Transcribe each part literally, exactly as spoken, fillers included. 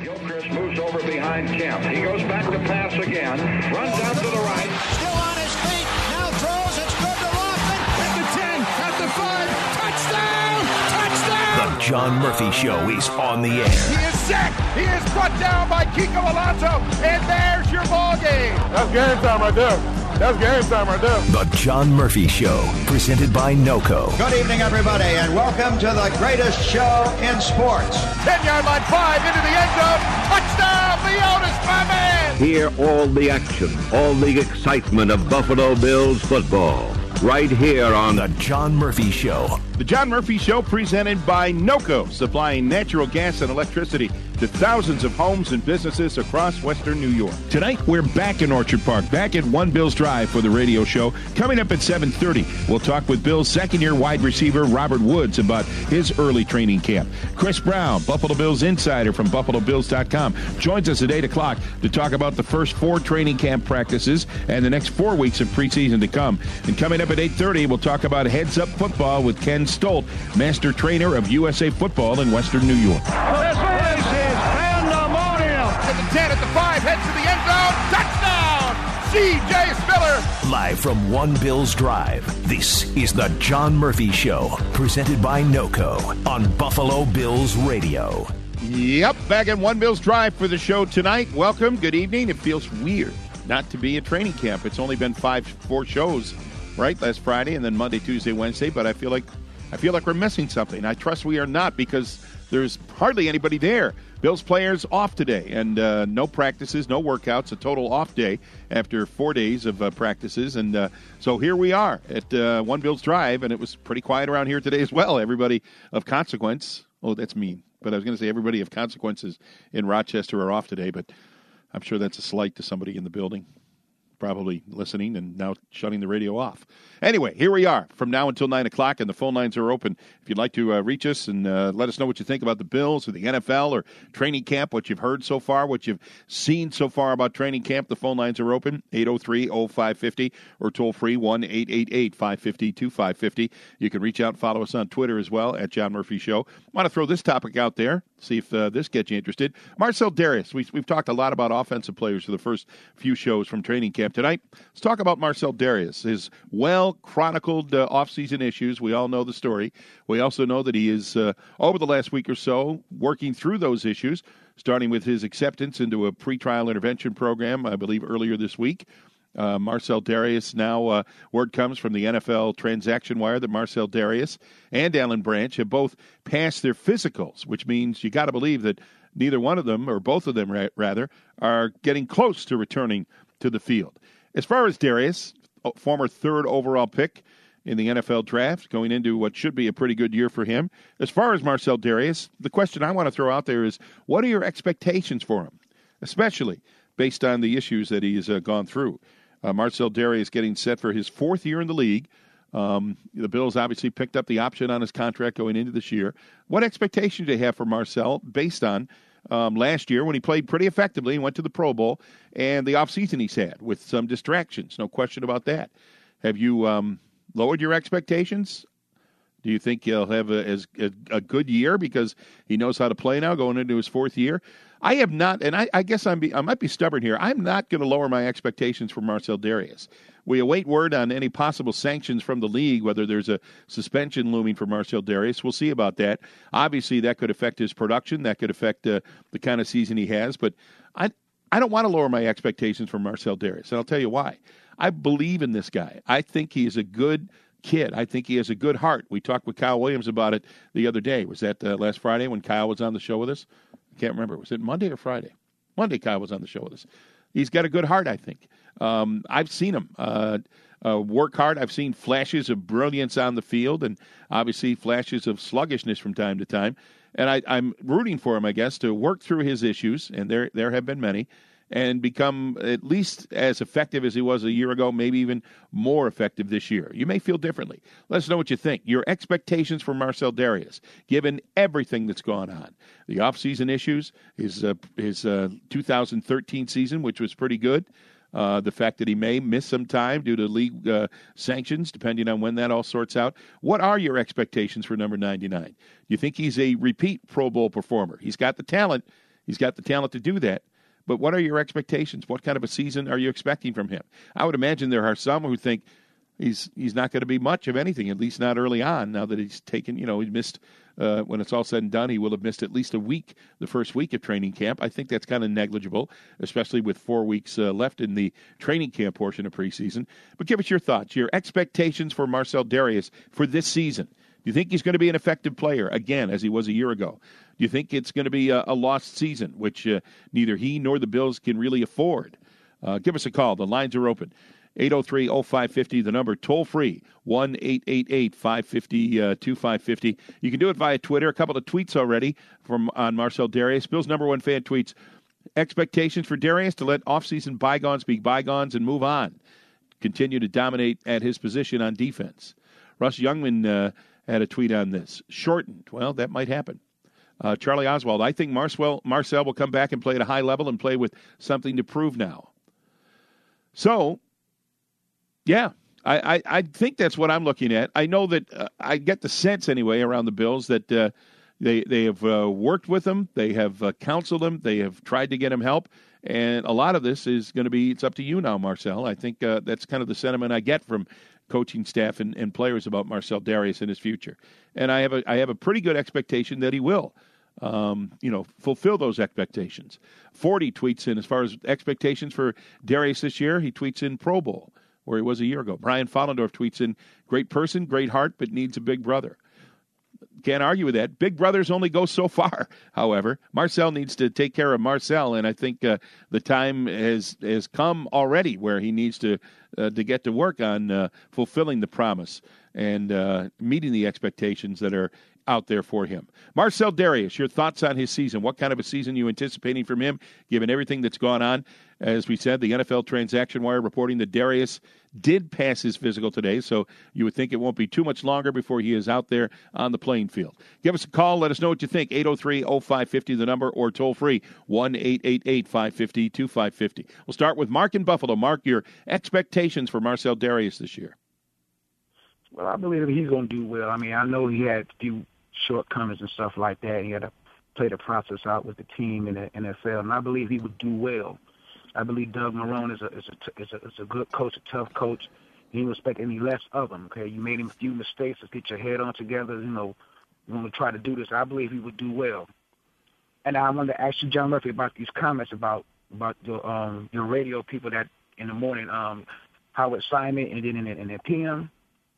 Gilchrist moves over behind Kemp. He goes back to pass again. Runs out to the right. Still on his feet. Now throws. It's good to Lofton. At the ten. At the five. Touchdown. Touchdown. The John Murphy Show is on the air. He is sacked. He is brought down by Kiko Alonso. And there's your ball game. That's game time right there. That's game time right there. The John Murphy Show, presented by NOCO. Good evening, everybody, and welcome to the greatest show in sports. ten-yard line, five, into the end zone. Touchdown, Leonis, my man. Hear all the action, all the excitement of Buffalo Bills football, right here on The John Murphy Show. The John Murphy Show, presented by NOCO, supplying natural gas and electricity to thousands of homes and businesses across western New York. Tonight, we're back in Orchard Park, back at One Bills Drive for the radio show. Coming up at seven thirty, we'll talk with Bills' second-year wide receiver, Robert Woods, about his early training camp. Chris Brown, Buffalo Bills insider from Buffalo Bills dot com, joins us at eight o'clock to talk about the first four training camp practices and the next four weeks of preseason to come. And coming up at eight thirty, we'll talk about Heads Up Football with Ken Stolt, master trainer of U S A Football in western New York. This race is pandemonium. At the ten, at the five, heads to the end zone. Touchdown, C J Spiller. Live from One Bills Drive, this is the John Murphy Show, presented by NOCO on Buffalo Bills Radio. Yep, back at One Bills Drive for the show tonight. Welcome, good evening. It feels weird not to be at training camp. It's only been five, four shows, right? Last Friday and then Monday, Tuesday, Wednesday, but I feel like I feel like we're missing something. I trust we are not, because there's hardly anybody there. Bills players off today, and uh, no practices, no workouts, a total off day after four days of uh, practices. And uh, so here we are at uh, One Bills Drive, and it was pretty quiet around here today as well. Everybody of consequence, oh, that's mean, but I was going to say everybody of consequences in Rochester are off today, but I'm sure that's a slight to somebody in the building, probably listening and now shutting the radio off. Anyway, here we are from now until nine o'clock, and the phone lines are open. If you'd like to uh, reach us and uh, let us know what you think about the Bills or the N F L or training camp, what you've heard so far, what you've seen so far about training camp, the phone lines are open, eight oh three oh five five oh, or toll-free one eight eight eight five five zero two five five zero. You can reach out and follow us on Twitter as well, at John Murphy Show. I want to throw this topic out there, see if uh, this gets you interested. Marcell Dareus, we, we've talked a lot about offensive players for the first few shows from training camp tonight. Let's talk about Marcell Dareus, his well-chronicled uh, offseason issues. We all know the story. We also know that he is, uh, over the last week or so, working through those issues, starting with his acceptance into a pretrial intervention program, I believe, earlier this week. Uh, Marcell Dareus now, uh, word comes from the N F L Transaction Wire that Marcell Dareus and Alan Branch have both passed their physicals, which means you got to believe that neither one of them, or both of them ra- rather, are getting close to returning to the field. As far as Dareus, former third overall pick in the N F L draft, going into what should be a pretty good year for him. As far as Marcell Dareus, the question I want to throw out there is, what are your expectations for him, especially based on the issues that he has uh, gone through? Uh, Marcell Dareus getting set for his fourth year in the league. Um, the Bills obviously picked up the option on his contract going into this year. What expectations do you have for Marcell based on um, last year when he played pretty effectively and went to the Pro Bowl, and the offseason he's had with some distractions? No question about that. Have you um, lowered your expectations? Do you think he'll have a, as, a, a good year because he knows how to play now going into his fourth year? I have not, and I, I guess I'm be, I might be stubborn here. I'm not going to lower my expectations for Marcell Dareus. We await word on any possible sanctions from the league, whether there's a suspension looming for Marcell Dareus. We'll see about that. Obviously, that could affect his production. That could affect uh, the kind of season he has. But I, I don't want to lower my expectations for Marcell Dareus, and I'll tell you why. I believe in this guy. I think he is a good kid. I think he has a good heart. We talked with Kyle Williams about it the other day. Was that uh, last Friday when Kyle was on the show with us? I can't remember. Was it Monday or Friday? Monday Kyle was on the show with us. He's got a good heart, I think. Um, I've seen him uh, uh, work hard. I've seen flashes of brilliance on the field and obviously flashes of sluggishness from time to time. And I, I'm rooting for him, I guess, to work through his issues, and there there have been many, and become at least as effective as he was a year ago, maybe even more effective this year. You may feel differently. Let us know what you think. Your expectations for Marcell Dareus, given everything that's gone on. The offseason issues, his, uh, his uh, two thousand thirteen season, which was pretty good. Uh, the fact that he may miss some time due to league uh, sanctions, depending on when that all sorts out. What are your expectations for number ninety-nine? You think he's a repeat Pro Bowl performer? He's got the talent. He's got the talent to do that. But what are your expectations? What kind of a season are you expecting from him? I would imagine there are some who think he's he's not going to be much of anything, at least not early on, now that he's taken, you know, he missed, uh, when it's all said and done, he will have missed at least a week, the first week of training camp. I think that's kind of negligible, especially with four weeks uh, left in the training camp portion of preseason. But give us your thoughts, your expectations for Marcell Dareus for this season. Do you think he's going to be an effective player, again, as he was a year ago? Do you think it's going to be a, a lost season, which uh, neither he nor the Bills can really afford? Uh, give us a call. The lines are open. eight oh three oh five five oh, the number, toll-free, one eight eight eight five five zero two five five zero. You can do it via Twitter. A couple of tweets already from on Marcell Dareus. Bill's number one fan tweets, expectations for Dareus to let offseason bygones be bygones and move on. Continue to dominate at his position on defense. Russ Youngman uh, had a tweet on this. Shortened. Well, that might happen. Uh, Charlie Oswald, I think Marcell, Marcell will come back and play at a high level and play with something to prove now. So, yeah, I, I, I think that's what I'm looking at. I know that uh, I get the sense anyway around the Bills that uh, they they have uh, worked with him, they have uh, counseled him, they have tried to get him help, and a lot of this is going to be, it's up to you now, Marcell. I think uh, that's kind of the sentiment I get from coaching staff and, and players about Marcell Dareus and his future. And I have a I have a pretty good expectation that he will, um, you know, fulfill those expectations. forty tweets in as far as expectations for Dareus this year. He tweets in Pro Bowl, where he was a year ago. Brian Follendorf tweets in, great person, great heart, but needs a big brother. Can't argue with that. Big brothers only go so far, however. Marcell needs to take care of Marcell, and I think uh, the time has has come already where he needs to uh, to get to work on uh, fulfilling the promise and uh, meeting the expectations that are out there for him. Marcell Dareus, your thoughts on his season. What kind of a season are you anticipating from him, given everything that's gone on? As we said, the N F L Transaction Wire reporting that Dareus did pass his physical today, so you would think it won't be too much longer before he is out there on the playing field. Give us a call. Let us know what you think. eight oh three oh five five oh, the number, or toll-free, one eight eight eight five five zero two five five zero. We'll start with Mark in Buffalo. Mark, your expectations for Marcell Dareus this year. Well, I believe he's going to do well. I mean, I know he had a few shortcomings and stuff like that. He had to play the process out with the team in the N F L, and I believe he would do well. I believe Doug Marrone is a is a is a, is a good coach, a tough coach. He didn't expect any less of him. Okay, you made him a few mistakes. Let's get your head on together. You know, we're going to try to do this. I believe he would do well. And I wanted to ask you, John Murphy, about these comments about about your um your radio people that in the morning, um Howard Simon, and then in the, in the P M.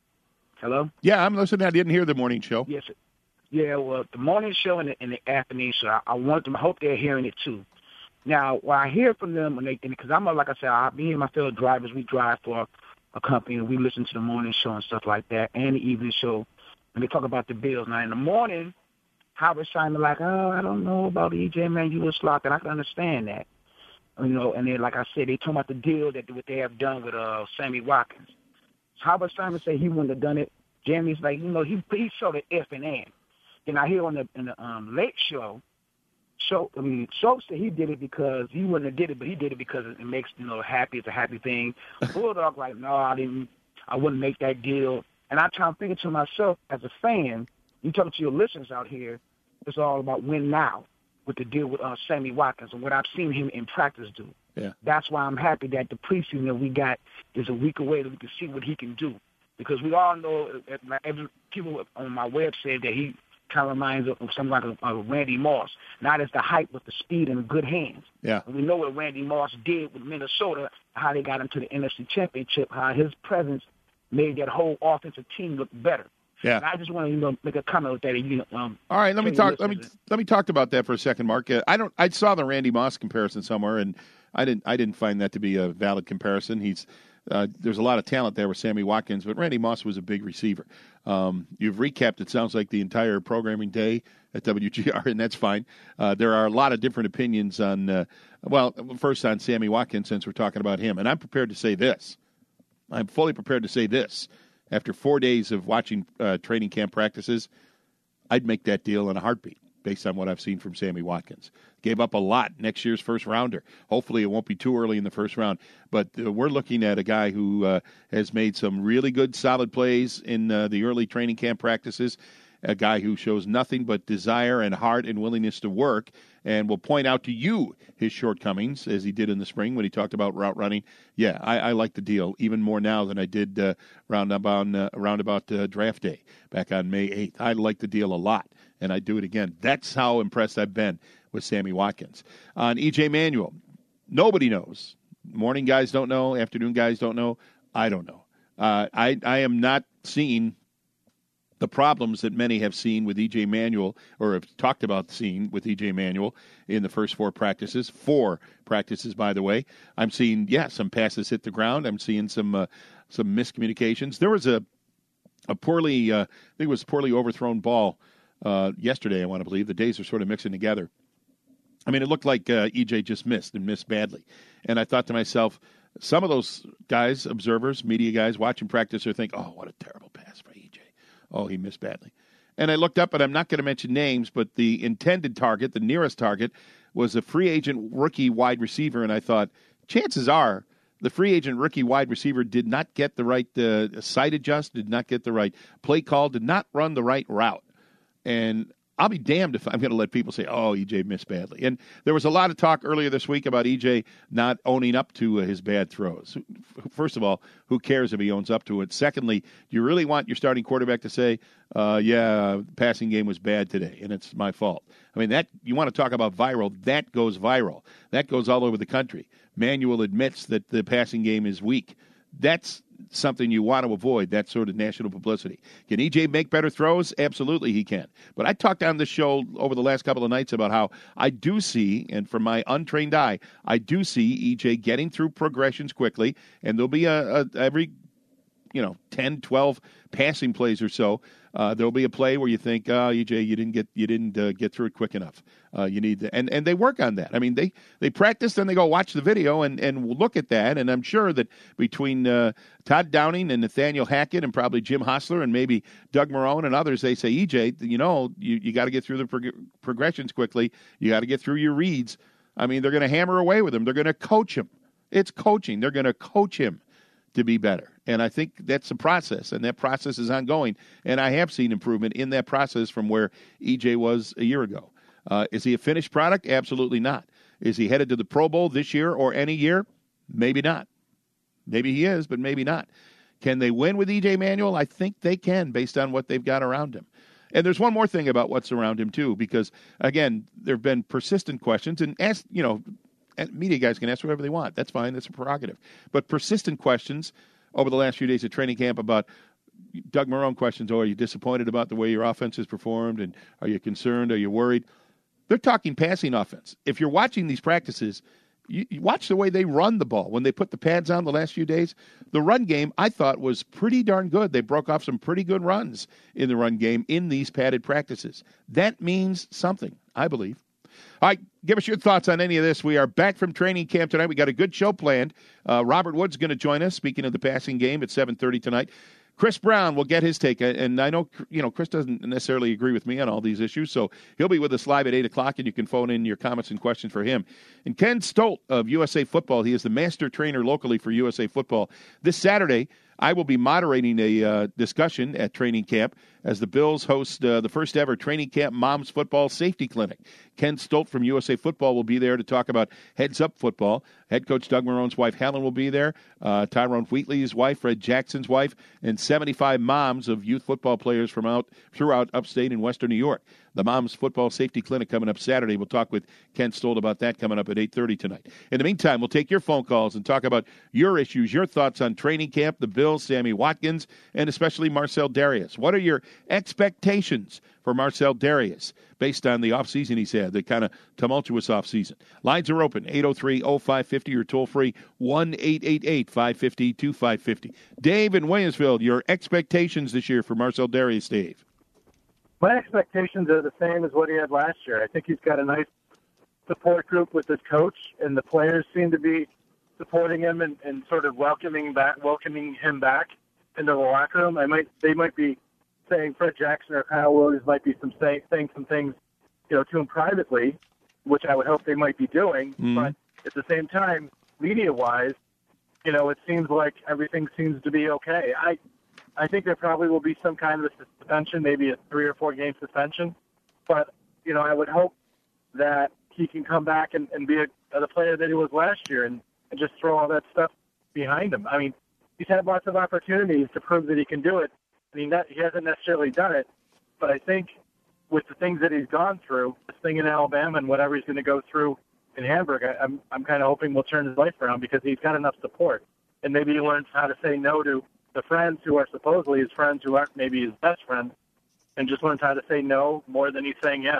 Hello. Yeah, I'm listening. I didn't hear the morning show. Yes. Yeah, well, the morning show and the, and the afternoon show, I, I want them. I hope they're hearing it too. Now, what I hear from them, when they, because I'm a, like I said, I, me and my fellow drivers, we drive for a company, and we listen to the morning show and stuff like that, and the evening show, and they talk about the Bills. Now, in the morning, Howard Simon like, oh, I don't know about E J Manuel Slock, and I can understand that, you know. And then, like I said, they talk about the deal that what they have done with uh, Sammy Watkins. Howard Simon said he wouldn't have done it. Jeremy's like, you know, he he showed the F and N. Then I hear on the in the um, late show. So I mean, Schultz said he did it because he wouldn't have did it, but he did it because it makes you know happy. It's a happy thing. Bulldog like, no, I didn't. I wouldn't make that deal. And I try to think to myself as a fan. You talking to your listeners out here. It's all about win now with the deal with uh, Sammy Watkins and what I've seen him in practice do. Yeah. That's why I'm happy that the preseason that we got is a week away that we can see what he can do. Because we all know, every, people on my web said that he kind of reminds of something like a, a Randy Moss. Not as the height, but the speed and good hands. Yeah. And we know what Randy Moss did with Minnesota, how they got him to the N F C Championship, how his presence made that whole offensive team look better. Yeah. And I just want to you know make a comment with that. You know, um, All right, let me talk. Let me let me talk about that for a second, Mark. Uh, I don't. I saw the Randy Moss comparison somewhere, and I didn't. I didn't find that to be a valid comparison. He's uh, there's a lot of talent there with Sammy Watkins, but Randy Moss was a big receiver. Um, you've recapped, it sounds like, the entire programming day at W G R, and that's fine. Uh, there are a lot of different opinions on. Uh, well, first on Sammy Watkins, since we're talking about him, and I'm prepared to say this. I'm fully prepared to say this. After four days of watching uh, training camp practices, I'd make that deal in a heartbeat based on what I've seen from Sammy Watkins. Gave up a lot, next year's first rounder. Hopefully it won't be too early in the first round. But uh, we're looking at a guy who uh, has made some really good, solid plays in uh, the early training camp practices, a guy who shows nothing but desire and heart and willingness to work. and will point out to you his shortcomings, as he did in the spring when he talked about route running. Yeah, I, I like the deal even more now than I did uh, round about, uh, round about uh, draft day back on May eighth. I like the deal a lot, and I do it again. That's how impressed I've been with Sammy Watkins. On E J Manuel, nobody knows. Morning guys don't know. Afternoon guys don't know. I don't know. Uh, I, I am not seeing the problems that many have seen with E J Manuel, or have talked about seeing with E J Manuel in the first four practices. Four practices, by the way. I'm seeing, yeah, some passes hit the ground. I'm seeing some uh, some miscommunications. There was a a poorly, uh, I think it was a poorly overthrown ball uh, yesterday, I want to believe. The days are sort of mixing together. I mean, it looked like uh, E J just missed and missed badly. And I thought to myself, some of those guys, observers, media guys watching practice, are thinking, oh, what a terrible pass by E J. Oh, he missed badly. And I looked up, and I'm not going to mention names, but the intended target, the nearest target, was a free agent rookie wide receiver. And I thought, chances are the free agent rookie wide receiver did not get the right uh, sight adjust, did not get the right play call, did not run the right route. And I'll be damned if I'm going to let people say, oh, E J missed badly. And there was a lot of talk earlier this week about E J not owning up to uh, his bad throws. First of all, who cares if he owns up to it? Secondly, do you really want your starting quarterback to say, uh, yeah, passing game was bad today, and it's my fault? I mean, that you want to talk about viral, that goes viral. That goes all over the country. Manuel admits that the passing game is weak. That's something you want to avoid, that sort of national publicity. Can E J make better throws? Absolutely he can. But I talked on this show over the last couple of nights about how I do see, and from my untrained eye, I do see E J getting through progressions quickly, and there'll be a, a every, you know, ten, twelve passing plays or so, uh, there'll be a play where you think, oh, E J, you didn't get you didn't uh, get through it quick enough. Uh, you need to, and, and they work on that. I mean, they, they practice, then they go watch the video and, and look at that. And I'm sure that between uh, Todd Downing and Nathaniel Hackett and probably Jim Hostler and maybe Doug Marrone and others, they say, E J, you know, you, you got to get through the prog- progressions quickly. You got to get through your reads. I mean, they're going to hammer away with him. They're going to coach him. It's coaching. They're going to coach him to be better. And I think that's a process, and that process is ongoing. And I have seen improvement in that process from where E J was a year ago. Uh, is he a finished product? Absolutely not. Is he headed to the Pro Bowl this year or any year? Maybe not. Maybe he is, but maybe not. Can they win with E J Manuel? I think they can based on what they've got around him. And there's one more thing about what's around him, too, because, again, there have been persistent questions. And, ask, you know, media guys can ask whatever they want. That's fine. That's a prerogative. But persistent questions over the last few days of training camp about Doug Marrone questions. Oh, are you disappointed about the way your offense has performed? And are you concerned? Are you worried? They're talking passing offense. If you're watching these practices, you, you watch the way they run the ball. When they put the pads on the last few days, the run game, I thought, was pretty darn good. They broke off some pretty good runs in the run game in these padded practices. That means something, I believe. All right, give us your thoughts on any of this. We are back from training camp tonight. We got a good show planned. Uh, Robert Wood's going to join us, speaking of the passing game, at seven thirty tonight. Chris Brown will get his take, and I know, you know, Chris doesn't necessarily agree with me on all these issues, so he'll be with us live at eight o'clock, and you can phone in your comments and questions for him. And Ken Stolt of U S A Football, he is the master trainer locally for U S A Football. This Saturday, I will be moderating a uh, discussion at training camp as the Bills host uh, the first ever training camp Moms Football Safety Clinic. Ken Stolt from U S A Football will be there to talk about Heads Up Football. Head coach Doug Marrone's wife, Helen, will be there. Uh, Tyrone Wheatley's wife, Fred Jackson's wife, and seventy-five moms of youth football players from out throughout upstate and western New York. The Moms Football Safety Clinic coming up Saturday. We'll talk with Ken Stolt about that coming up at eight thirty tonight. In the meantime, we'll take your phone calls and talk about your issues, your thoughts on training camp, the Bills, Sammy Watkins, and especially Marcell Dareus. What are your expectations for Marcell Dareus based on the offseason he's had, the kind of tumultuous offseason? Lines are open, eight oh three oh five five oh or toll-free one eight eight eight five five zero two five five zero. Dave in Williamsville, your expectations this year for Marcell Dareus, Dave. My expectations are the same as what he had last year. I think he's got a nice support group with his coach, and the players seem to be supporting him and, and sort of welcoming back, welcoming him back into the locker room. I might, they might be saying Fred Jackson or Kyle Williams might be some say, saying some things, you know, to him privately, which I would hope they might be doing. Mm-hmm. But at the same time, media-wise, you know, it seems like everything seems to be okay. I. I think there probably will be some kind of a suspension, maybe a three or four game suspension. But, you know, I would hope that he can come back and, and be a, the player that he was last year and, and just throw all that stuff behind him. I mean, he's had lots of opportunities to prove that he can do it. I mean, that, he hasn't necessarily done it, but I think with the things that he's gone through, this thing in Alabama and whatever he's going to go through in Hamburg, I, I'm I'm kind of hoping will turn his life around because he's got enough support. And maybe he learns how to say no to the friends who are supposedly his friends who aren't maybe his best friends, and just learns how to say no more than he's saying yes.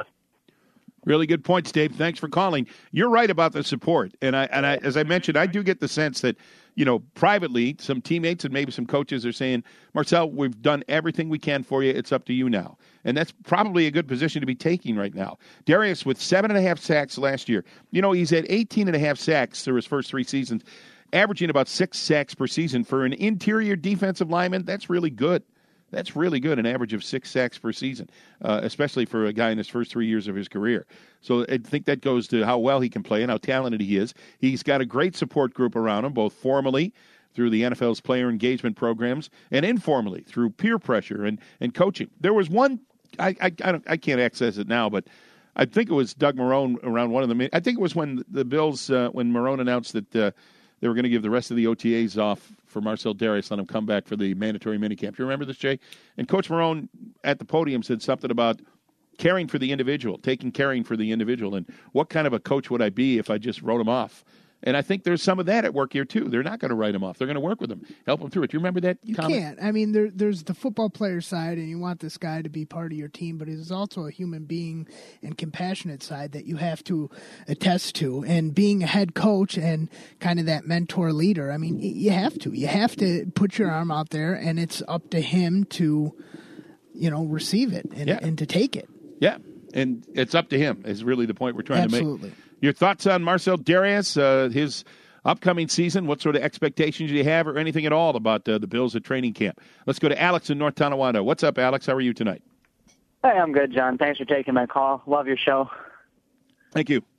Really good points, Dave. Thanks for calling. You're right about the support. And I and I, as I mentioned, I do get the sense that, you know, privately, some teammates and maybe some coaches are saying, Marcel, we've done everything we can for you. It's up to you now. And that's probably a good position to be taking right now. Darius with seven and a half sacks last year. You know, he's at eighteen and a half sacks through his first three seasons, averaging about six sacks per season. For an interior defensive lineman, that's really good. That's really good, an average of six sacks per season, uh, especially for a guy in his first three years of his career. So I think that goes to how well he can play and how talented he is. He's got a great support group around him, both formally through the N F L's player engagement programs and informally through peer pressure and, and coaching. There was one, I I, I, don't, I can't access it now, but I think it was Doug Marrone around one of the, I think it was when the Bills, uh, when Marrone announced that uh, they were going to give the rest of the O T As off for Marcel Darius, let him come back for the mandatory minicamp. Do you remember this, Jay? And Coach Marrone at the podium said something about caring for the individual, taking caring for the individual, and what kind of a coach would I be if I just wrote him off? And I think there's some of that at work here, too. They're not going to write him off. They're going to work with him, help him through it. Do you remember that You comment? can't. I mean, there, there's the football player side, and you want this guy to be part of your team, but there's also a human being and compassionate side that you have to attest to. And being a head coach and kind of that mentor leader, I mean, you have to. You have to put your arm out there, and it's up to him to, you know, receive it and, Yeah. and to take it. Yeah, and it's up to him is really the point we're trying Absolutely. to make. Your thoughts on Marcel Darius, uh, his upcoming season? What sort of expectations do you have or anything at all about uh, the Bills at training camp? Let's go to Alex in North Tonawanda. What's up, Alex? How are you tonight? Hey, I'm good, John. Thanks for taking my call. Love your show. Thank you.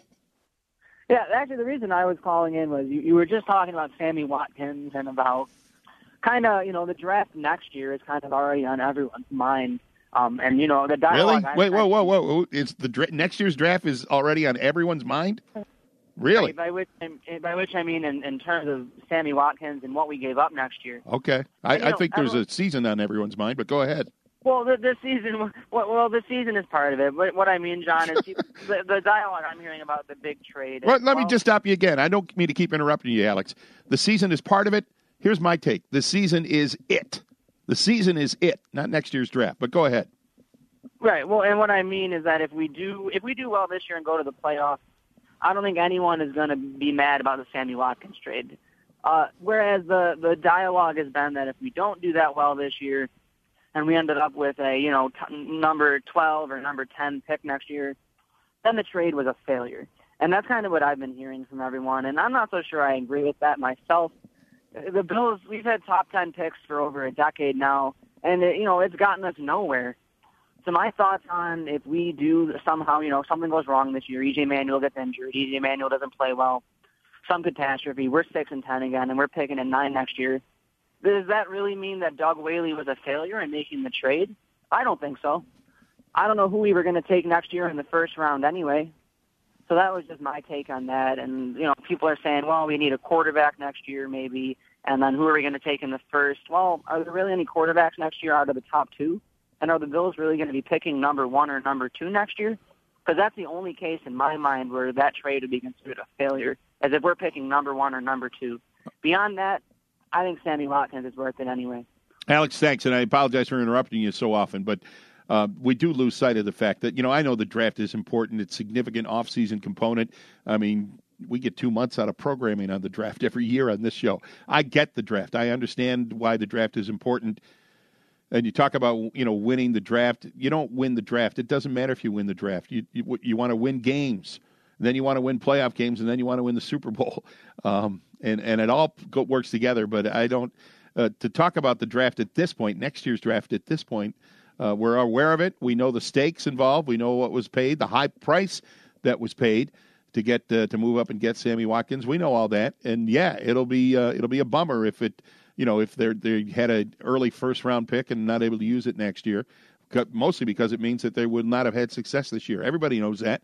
Yeah, actually, the reason I was calling in was you, you were just talking about Sammy Watkins and about kind of, you know, the draft next year is kind of already on everyone's mind. Um, and, you know, the dialogue... Really? Wait, whoa, whoa, whoa, whoa. It's the dra- next year's draft is already on everyone's mind? Really? By, by, which, by which I mean in, in terms of Sammy Watkins and what we gave up next year. Okay. I, And, you I know, think there's everyone- a season on everyone's mind, but go ahead. Well, the, the season, well, well, the season is part of it. But what I mean, John, is the, the dialogue I'm hearing about the big trade. Well, is, let me well, just stop you again. I don't mean to keep interrupting you, Alex. The season is part of it. Here's my take. The season is it. The season is it, not next year's draft. But go ahead. Right. Well, and what I mean is that if we do if we do well this year and go to the playoffs, I don't think anyone is going to be mad about the Sammy Watkins trade. Uh, whereas the the dialogue has been that if we don't do that well this year, and we ended up with a you know t- number twelve or number ten pick next year, then the trade was a failure. And that's kind of what I've been hearing from everyone. And I'm not so sure I agree with that myself. The Bills, we've had top ten picks for over a decade now, and it, you know it's gotten us nowhere. So my thoughts on if we do somehow, you know, something goes wrong this year, E J Manuel gets injured, E J Manuel doesn't play well, some catastrophe, we're six and ten again, and we're picking at nine next year. Does that really mean that Doug Whaley was a failure in making the trade? I don't think so. I don't know who we were going to take next year in the first round anyway. So that was just my take on that. And, you know, people are saying, well, we need a quarterback next year maybe, and then who are we going to take in the first? Well, are there really any quarterbacks next year out of the top two? And are the Bills really going to be picking number one or number two next year? Because that's the only case in my mind where that trade would be considered a failure, as if we're picking number one or number two. Beyond that, I think Sammy Watkins is worth it anyway. Alex, thanks, and I apologize for interrupting you so often, but uh, we do lose sight of the fact that, you know, I know the draft is important. It's a significant off-season component. I mean, we get two months out of programming on the draft every year on this show. I get the draft. I understand why the draft is important. And you talk about, you know, winning the draft. You don't win the draft. It doesn't matter if you win the draft. You you, you want to win games. And then you want to win playoff games, and then you want to win the Super Bowl. Um, and, and it all go, works together. But I don't uh, – to talk about the draft at this point, next year's draft at this point, uh, we're aware of it. We know the stakes involved. We know what was paid, the high price that was paid to get uh, to move up and get Sammy Watkins. We know all that. And, yeah, it'll be uh, it'll be a bummer if it – you know, if they they had an early first-round pick and not able to use it next year, mostly because it means that they would not have had success this year. Everybody knows that.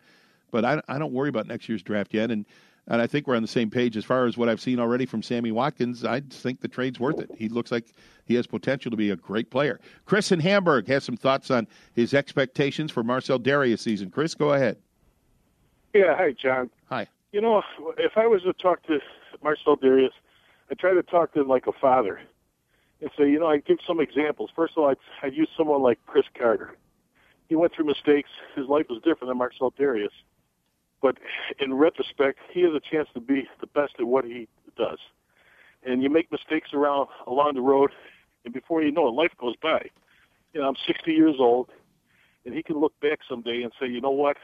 But I, I don't worry about next year's draft yet. And, and I think we're on the same page as far as what I've seen already from Sammy Watkins. I think the trade's worth it. He looks like he has potential to be a great player. Chris in Hamburg has some thoughts on his expectations for Marcell Dareus season. Chris, go ahead. Yeah, hi, John. Hi. You know, if I was to talk to Marcell Dareus, I'd try to talk to him like a father and say, you know, I'd give some examples. First of all, I'd, I'd use someone like Chris Carter. He went through mistakes. His life was different than Marcell Dareus. But in retrospect, he has a chance to be the best at what he does. And you make mistakes around along the road, and before you know it, life goes by. You know, I'm sixty years old, and he can look back someday and say, you know what,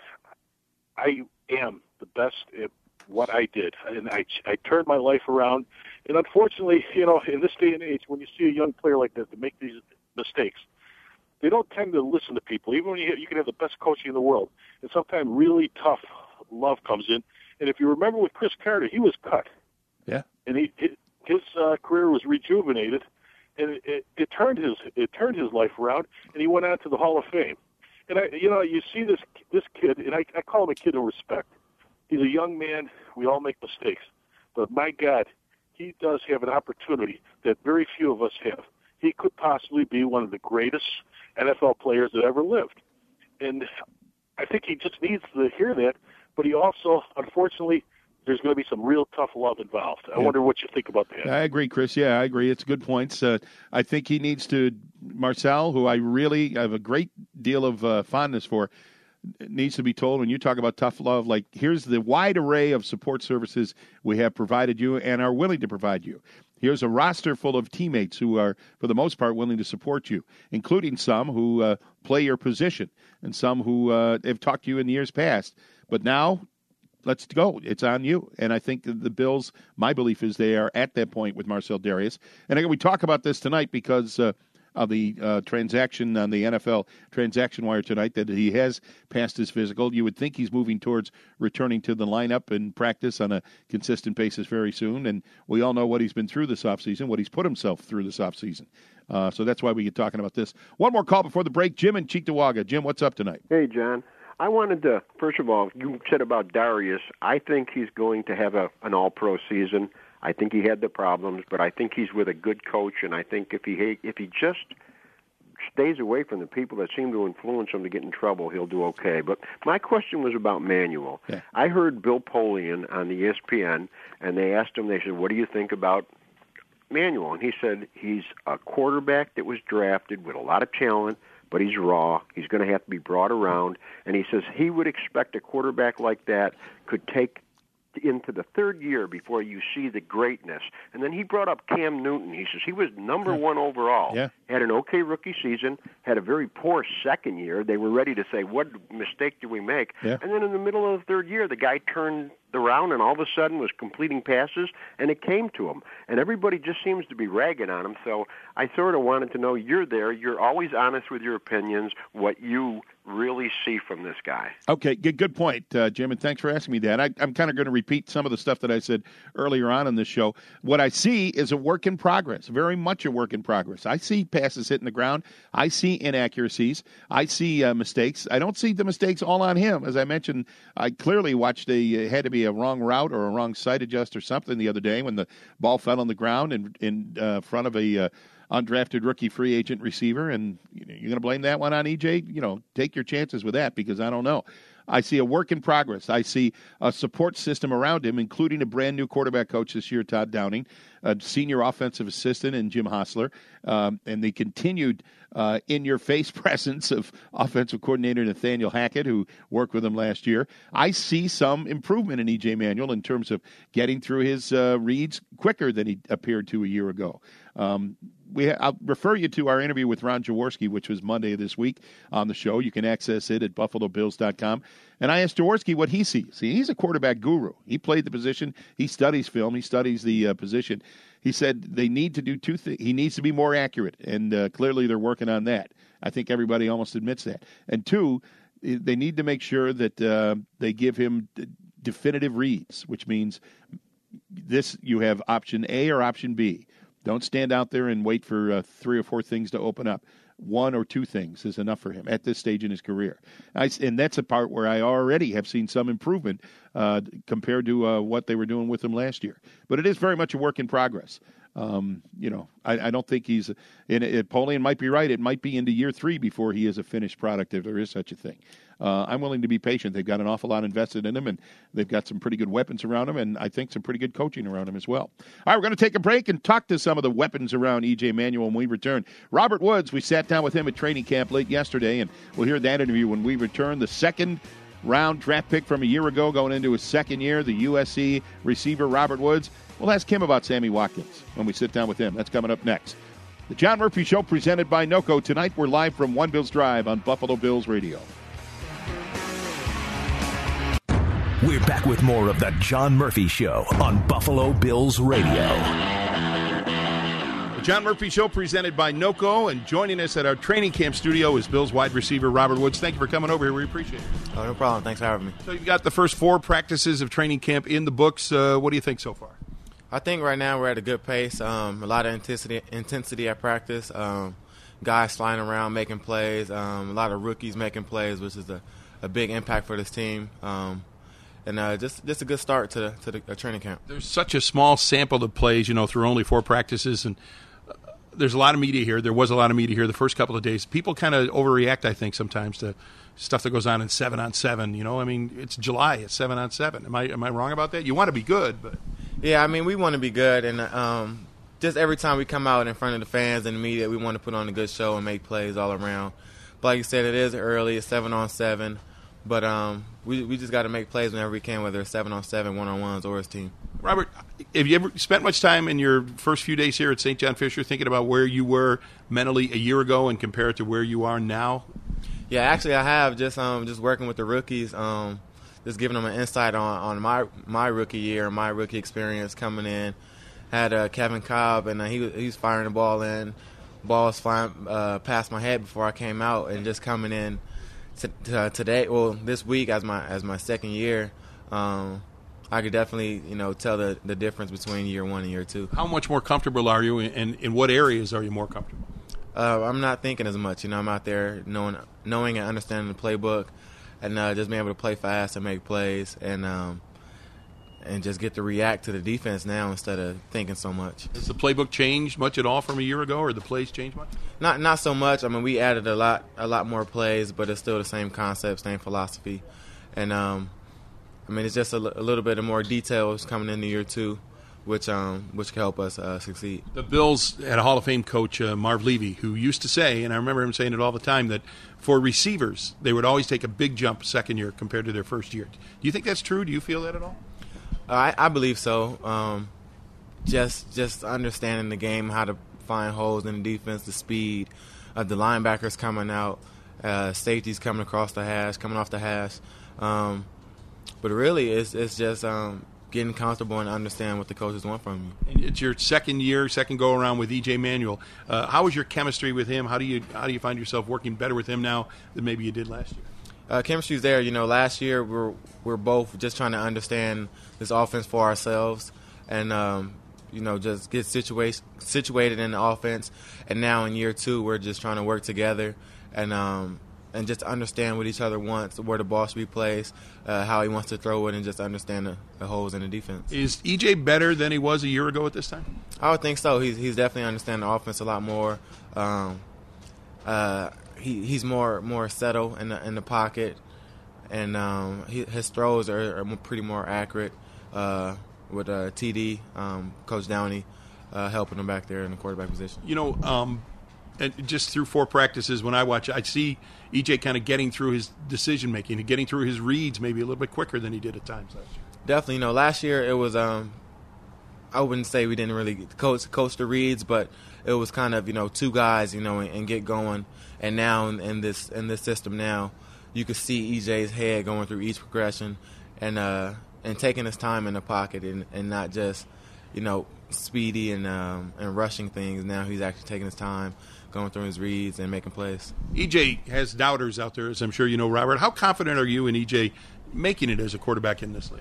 I am the best at what I did, and I, I turned my life around. And unfortunately, you know, in this day and age, when you see a young player like that to make these mistakes, they don't tend to listen to people. Even when you, you can have the best coaching in the world, and sometimes really tough love comes in. And if you remember with Chris Carter, he was cut. Yeah. And he his uh, career was rejuvenated, and it, it, it turned his it turned his life around, and he went on to the Hall of Fame. And I, you know, you see this this kid, and I, I call him a kid of respect. He's a young man. We all make mistakes, but my God, he does have an opportunity that very few of us have. He could possibly be one of the greatest N F L players that ever lived, and I think he just needs to hear that. But he also, unfortunately, there's going to be some real tough love involved. I yeah. wonder what you think about that. I agree, Chris. Yeah, I agree. It's good points. Uh, I think he needs to, Marcell, who I really have a great deal of uh, fondness for, needs to be told when you talk about tough love, like, here's the wide array of support services we have provided you and are willing to provide you. Here's a roster full of teammates who are, for the most part, willing to support you, including some who uh, play your position and some who uh, have talked to you in years past. But now, let's go. It's on you. And I think the Bills, my belief is they are at that point with Marcell Dareus. And again, we talk about this tonight because uh, of the uh, transaction on the N F L transaction wire tonight, that he has passed his physical. You would think he's moving towards returning to the lineup and practice on a consistent basis very soon. And we all know what he's been through this offseason, what he's put himself through this offseason. Uh, so that's why we get talking about this. One more call before the break. Jim in Cheektowaga. Jim, what's up tonight? Hey, John. I wanted to, first of all, you said about Dareus, I think he's going to have a, an all-pro season. I think he had the problems, but I think he's with a good coach, and I think if he if he just stays away from the people that seem to influence him to get in trouble, he'll do okay. But my question was about Manuel. Yeah. I heard Bill Polian on the E S P N, and they asked him, they said, what do you think about Manuel? And he said he's a quarterback that was drafted with a lot of talent, but he's raw. He's going to have to be brought around. And he says he would expect a quarterback like that could take into the third year before you see the greatness. And then he brought up Cam Newton. He says he was number one overall. Yeah. Had an okay rookie season, had a very poor second year. They were ready to say, what mistake did we make? Yeah. And then in the middle of the third year, the guy turned around and all of a sudden was completing passes, and it came to him. And everybody just seems to be ragging on him. So I sort of wanted to know, you're there. You're always honest with your opinions, what you really see from this guy. Okay, good, good point, uh, Jim, and thanks for asking me that. I, I'm kind of going to repeat some of the stuff that I said earlier on in this show. What I see is a work in progress, very much a work in progress. I see passes hitting the ground. I see inaccuracies. I see uh, mistakes. I don't see the mistakes all on him. As I mentioned, I clearly watched a, it had to be a wrong route or a wrong sight adjust or something the other day when the ball fell on the ground in, in uh, front of a uh, undrafted rookie free agent receiver, and you know, you're going to blame that one on E J? You know, take your chances with that, because I don't know. I see a work in progress. I see a support system around him, including a brand-new quarterback coach this year, Todd Downing, a senior offensive assistant in Jim Hostler, um, and the continued uh, in-your-face presence of offensive coordinator Nathaniel Hackett, who worked with him last year. I see some improvement in E J Manuel in terms of getting through his uh, reads quicker than he appeared to a year ago. Um, we, I'll refer you to our interview with Ron Jaworski, which was Monday of this week on the show. You can access it at buffalo bills dot com. And I asked Jaworski what he sees. See, he's a quarterback guru. He played the position. He studies film. He studies the uh, position. He said they need to do two things. He needs to be more accurate, and uh, clearly they're working on that. I think everybody almost admits that. And two, they need to make sure that uh, they give him d- definitive reads, which means this, you have option A or option B. Don't stand out there and wait for uh, three or four things to open up. one or two things is enough for him at this stage in his career. I, and that's a part where I already have seen some improvement uh, compared to uh, what they were doing with him last year. But it is very much a work in progress. Um, you know, I, I don't think he's in it. Polian might be right. It might be into year three before he is a finished product, if there is such a thing. Uh, I'm willing to be patient. They've got an awful lot invested in him, and they've got some pretty good weapons around him, and I think some pretty good coaching around him as well. All right, we're going to take a break and talk to some of the weapons around E J Manuel when we return. Robert Woods, we sat down with him at training camp late yesterday, and we'll hear that interview when we return. The second round draft pick from a year ago going into his second year, the U S C receiver Robert Woods. We'll ask him about Sammy Watkins when we sit down with him. That's coming up next. The John Murphy Show presented by NOCO. Tonight we're live from One Bills Drive on Buffalo Bills Radio. We're back with more of the John Murphy Show on Buffalo Bills Radio. The John Murphy Show presented by NOCO, and joining us at our training camp studio is Bills wide receiver Robert Woods. Thank you for coming over here. We appreciate it. Oh, no problem. Thanks for having me. So you've got the first four practices of training camp in the books. Uh, what do you think so far? I think right now we're at a good pace. Um, a lot of intensity, intensity at practice. Um, guys flying around making plays. Um, a lot of rookies making plays, which is a, a big impact for this team. Um, and uh, just just a good start to the, to the uh, training camp. There's such a small sample of plays, you know, through only four practices, and uh, there's a lot of media here. There was a lot of media here the first couple of days. People kind of overreact, I think, sometimes to stuff that goes on in seven on seven. You know, I mean, it's July. It's seven on seven. Am I am I wrong about that? You want to be good, but yeah, I mean, we want to be good, and um, just every time we come out in front of the fans and the media, we want to put on a good show and make plays all around. But like you said, it is early. It's seven on seven, but um, we we just got to make plays whenever we can, whether it's seven on seven, one on ones, or his team. Robert, have you ever spent much time in your first few days here at Saint John Fisher thinking about where you were mentally a year ago and compare it to where you are now? Yeah, actually, I have just um just working with the rookies. Um, Just giving them an insight on, on my my rookie year, my rookie experience coming in. Had uh, Kevin Cobb, and uh, he, he was firing the ball in. Ball was flying uh, past my head before I came out, and just coming in t- t- uh, today, well, this week as my as my second year, um, I could definitely you know tell the, the difference between year one and year two. How much more comfortable are you, and in what areas are you more comfortable? Uh, I'm not thinking as much. You know, I'm out there knowing knowing and understanding the playbook. And uh, just being able to play fast and make plays, and um, and just get to react to the defense now instead of thinking so much. Has the playbook changed much at all from a year ago, or the plays changed much? Not not so much. I mean, we added a lot a lot more plays, but it's still the same concept, same philosophy. And um, I mean, it's just a, l- a little bit of more details coming into year two, which um which can help us uh, succeed. The Bills had a Hall of Fame coach, uh, Marv Levy, who used to say, and I remember him saying it all the time, that for receivers, they would always take a big jump second year compared to their first year. Do you think that's true? Do you feel that at all? Uh, I, I believe so. Um, just just understanding the game, how to find holes in the defense, the speed, uh, the linebackers coming out, uh, safeties coming across the hash, coming off the hash. Um, but really, it's it's just um, getting comfortable and understand what the coaches want from you. And it's your second year, second go around with E J Manuel. Uh, how is your chemistry with him? How do you how do you find yourself working better with him now than maybe you did last year? Uh, chemistry's there. You know, last year we're we're both just trying to understand this offense for ourselves, and um, you know, just get situa- situated in the offense. And now in year two, we're just trying to work together and um, and just understand what each other wants, where the ball should be placed, uh, how he wants to throw it, and just understand the, the holes in the defense. Is E J better than he was a year ago at this time? I would think so. He's he's definitely understanding the offense a lot more. Um, uh, he he's more more settled in the in the pocket, and um, he, his throws are, are pretty more accurate. Uh, with uh, T D, um, Coach Downey, uh, helping him back there in the quarterback position. You know, um, and just through four practices, when I watch, I see E J kind of getting through his decision making and getting through his reads maybe a little bit quicker than he did at times last year. Definitely, you know, last year it was. Um, I wouldn't say we didn't really coach coach the reads, but it was kind of you know two guys, you know, and, and get going. And now in, in this in this system now, you can see E J's head going through each progression, and uh, and taking his time in the pocket, and, and not just you know speedy and um, and rushing things. Now he's actually taking his time, going through his reads and making plays. E J has doubters out there, as I'm sure you know, Robert. How confident are you in E J making it as a quarterback in this league?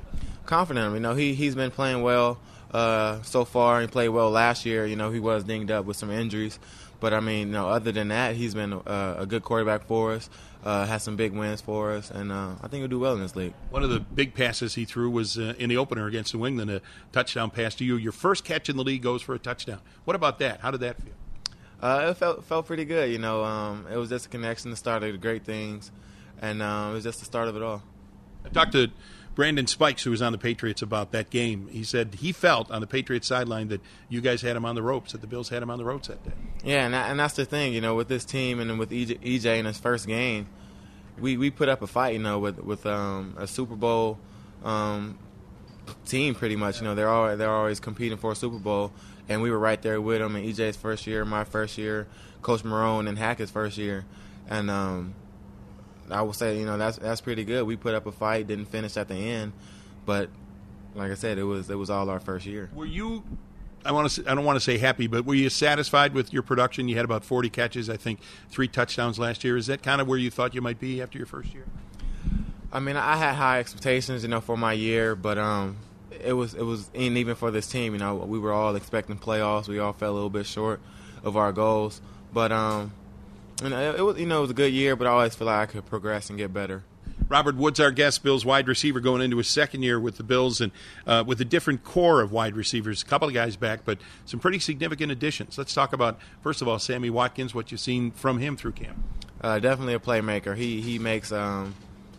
confident in him. You know, he he's been playing well uh, so far. He played well last year. You know, he was dinged up with some injuries, but I mean, you know, other than that, he's been uh, a good quarterback for us. Uh, has some big wins for us, and uh, I think he'll do well in this league. One of the big passes he threw was uh, in the opener against New England, a touchdown pass to you. Your first catch in the league goes for a touchdown. What about that? How did that feel? Uh, it felt felt pretty good. You know, um, it was just a connection, the start of the great things, and um, it was just the start of it all. I talked to Brandon Spikes, who was on the Patriots, about that game. He said he felt on the Patriots sideline that you guys had him on the ropes, that the Bills had him on the ropes that day. Yeah, and, that, and that's the thing, you know, with this team and with E J, E J in his first game, we, we put up a fight, you know, with with um, a Super Bowl um, team pretty much. You know, they're all they're always competing for a Super Bowl, and we were right there with them in E J's first year, my first year, Coach Marone and Hackett's first year, and um, I will say, you know, that's that's pretty good. We put up a fight, didn't finish at the end, but like I said, it was it was all our first year. Were you? I want to. I don't want to say happy, but were you satisfied with your production? You had about forty catches, I think, three touchdowns last year. Is that kind of where you thought you might be after your first year? I mean, I had high expectations, you know, for my year, but um, it was it was and even for this team, you know, we were all expecting playoffs. We all fell a little bit short of our goals, but um, you know, it, it was you know it was a good year, but I always feel like I could progress and get better. Robert Woods, our guest, Bills wide receiver, going into his second year with the Bills, and uh, with a different core of wide receivers. A couple of guys back, but some pretty significant additions. Let's talk about, first of all, Sammy Watkins, what you've seen from him through camp. Uh, definitely a playmaker. He he makes um,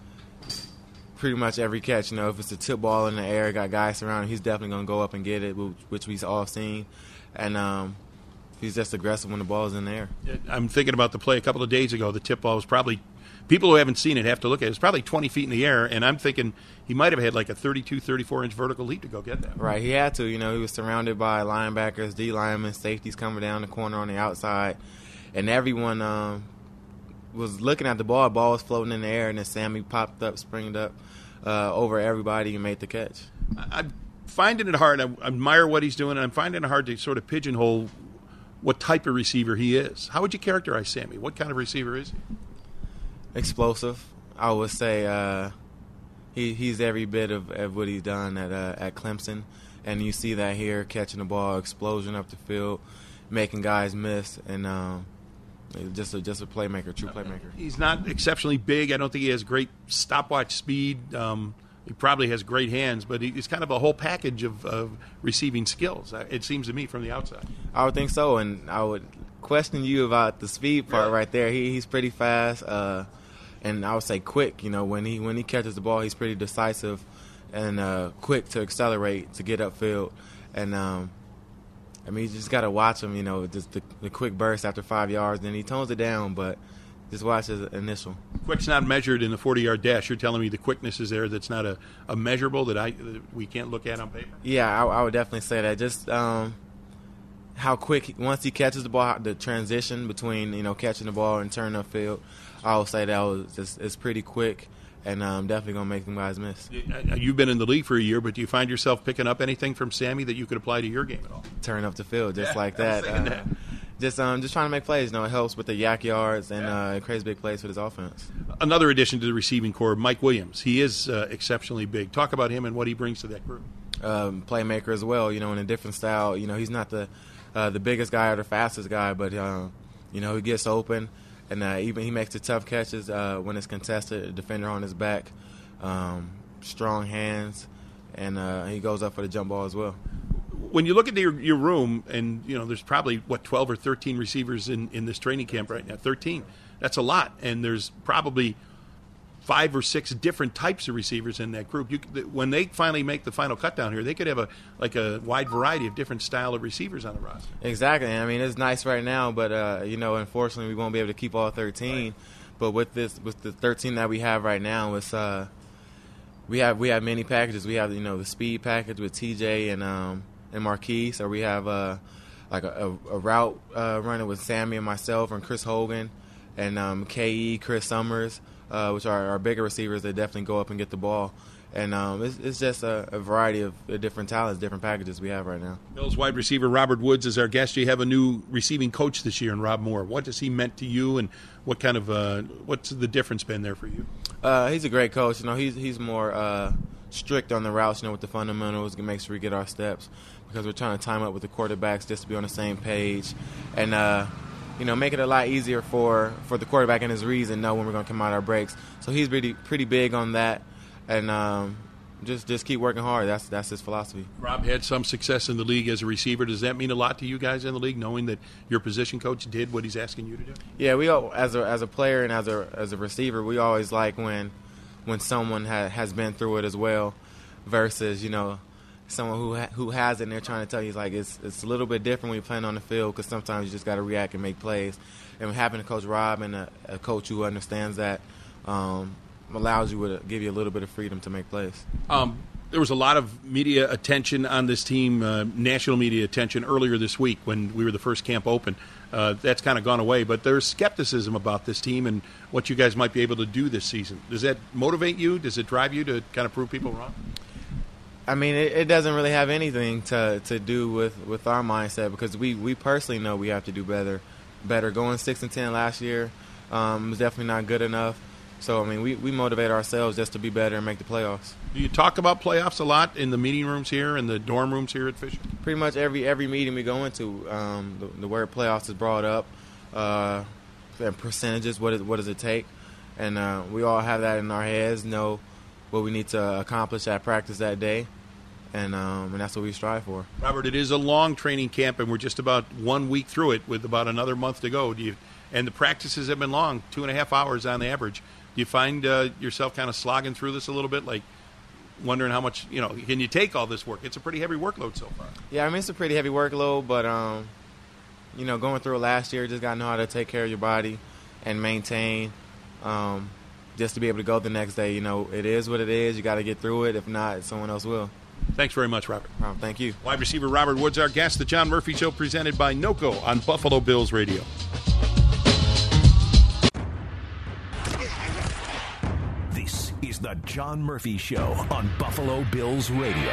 pretty much every catch. You know, if it's a tip ball in the air, got guys surrounding, he's definitely going to go up and get it, which we've all seen. And um, he's just aggressive when the ball's in the air. I'm thinking about the play a couple of days ago. The tip ball was probably, people who haven't seen it have to look at it. It was probably twenty feet in the air, and I'm thinking he might have had like a thirty-two, thirty-four inch vertical leap to go get that. Right, he had to. You know, he was surrounded by linebackers, D linemen, safeties coming down the corner on the outside, and everyone um, was looking at the ball. The ball was floating in the air, and then Sammy popped up, springed up uh, over everybody and made the catch. I'm finding it hard. I admire what he's doing, and I'm finding it hard to sort of pigeonhole what type of receiver he is. How would you characterize Sammy? What kind of receiver is he? Explosive, I would say. Uh, he he's every bit of, of what he's done at uh, at Clemson, and you see that here, catching the ball, explosion up the field, making guys miss, and um, just a, just a playmaker, true playmaker. He's not exceptionally big. I don't think he has great stopwatch speed. Um, he probably has great hands, but he's kind of a whole package of, of receiving skills. It seems to me from the outside. I would think so, and I would question you about the speed part yeah. right there. He he's pretty fast. Uh, And I would say quick. You know, when he when he catches the ball, he's pretty decisive and uh, quick to accelerate to get upfield. And um, I mean, you just got to watch him. You know, just the, the quick burst after five yards. Then he tones it down, but just watch his initial. Quick's not measured in the forty-yard dash. You're telling me the quickness is there. That's not a, a measurable that I that we can't look at on paper. Yeah, I, I would definitely say that. Just um, how quick once he catches the ball, the transition between you know catching the ball and turning upfield. I would say that was just, it's pretty quick, and um, definitely going to make them guys miss. You've been in the league for a year, but do you find yourself picking up anything from Sammy that you could apply to your game at all? Turn up the field, just yeah, like that. Uh, that. Just um, just trying to make plays. You know, it helps with the yak yards, and yeah. uh, it creates big plays for his offense. Another addition to the receiving core, Mike Williams. He is uh, exceptionally big. Talk about him and what he brings to that group. Um, playmaker as well, you know, in a different style. You know, he's not the uh, the biggest guy or the fastest guy, but, uh, you know, he gets open. And uh, even he makes the tough catches uh, when it's contested, a defender on his back, um, strong hands, and uh, he goes up for the jump ball as well. When you look at your, your room, and you know there's probably, what, twelve or thirteen receivers in, in this training camp right now, thirteen. That's a lot, and there's probably five or six different types of receivers in that group. You, when they finally make the final cut down here, they could have a like a wide variety of different style of receivers on the roster. Exactly. I mean, it's nice right now, but uh, you know, unfortunately, we won't be able to keep all thirteen. Right. But with this, with the thirteen that we have right now, it's uh, we have we have many packages. We have you know the speed package with T J and um and Marquise, or we have uh like a, a, a route uh, runner with Sammy and myself and Chris Hogan and um, K E, Chris Summers. Uh, which are our bigger receivers that definitely go up and get the ball. And um, it's, it's just a, a variety of different talents, different packages we have right now. Bills wide receiver Robert Woods is our guest. You have a new receiving coach this year in Rob Moore. What has he meant to you, and what kind of uh, what's the difference been there for you? Uh, he's a great coach. You know, he's he's more uh, strict on the routes, you know, with the fundamentals, to make sure we get our steps, because we're trying to time up with the quarterbacks just to be on the same page, and uh, you know, make it a lot easier for, for the quarterback and his reads and know when we're going to come out our breaks. So he's pretty pretty big on that, and um, just just keep working hard. That's that's his philosophy. Rob had some success in the league as a receiver. Does that mean a lot to you guys in the league, knowing that your position coach did what he's asking you to do? Yeah, we all, as a as a player and as a as a receiver, we always like when when someone ha- has been through it as well, versus, you know, someone who ha- who hasn't. They're trying to tell you, like, it's it's a little bit different when you're playing on the field, because sometimes you just got to react and make plays. And having a Coach Rob and a, a coach who understands that um, allows you to give you a little bit of freedom to make plays. Um, there was a lot of media attention on this team, uh, national media attention earlier this week when we were the first camp open. Uh, that's kind of gone away, but there's skepticism about this team and what you guys might be able to do this season. Does that motivate you? Does it drive you to kind of prove people wrong? I mean, it, it doesn't really have anything to, to do with, with our mindset, because we, we personally know we have to do better. Better going six and ten last year um, was definitely not good enough. So I mean, we, we motivate ourselves just to be better and make the playoffs. Do you talk about playoffs a lot in the meeting rooms here and the dorm rooms here at Fisher? Pretty much every every meeting we go into, um, the, the word playoffs is brought up, uh, and percentages. What is, what does it take? And uh, we all have that in our heads. Know what we need to accomplish at practice that day. And um, and that's what we strive for. Robert, it is a long training camp, and we're just about one week through it with about another month to go. Do you? And the practices have been long, two and a half hours on average. Do you find uh, yourself kind of slogging through this a little bit, like wondering how much, you know, can you take all this work? It's a pretty heavy workload so far. Yeah, I mean, it's a pretty heavy workload, but, um, you know, going through it last year, just got to know how to take care of your body and maintain um, just to be able to go the next day. You know, it is what it is. You got to get through it. If not, someone else will. Thanks very much, Robert. Um, thank you. Wide receiver Robert Woods, our guest. The John Murphy Show, presented by NOCO on Buffalo Bills Radio. This is the John Murphy Show on Buffalo Bills Radio.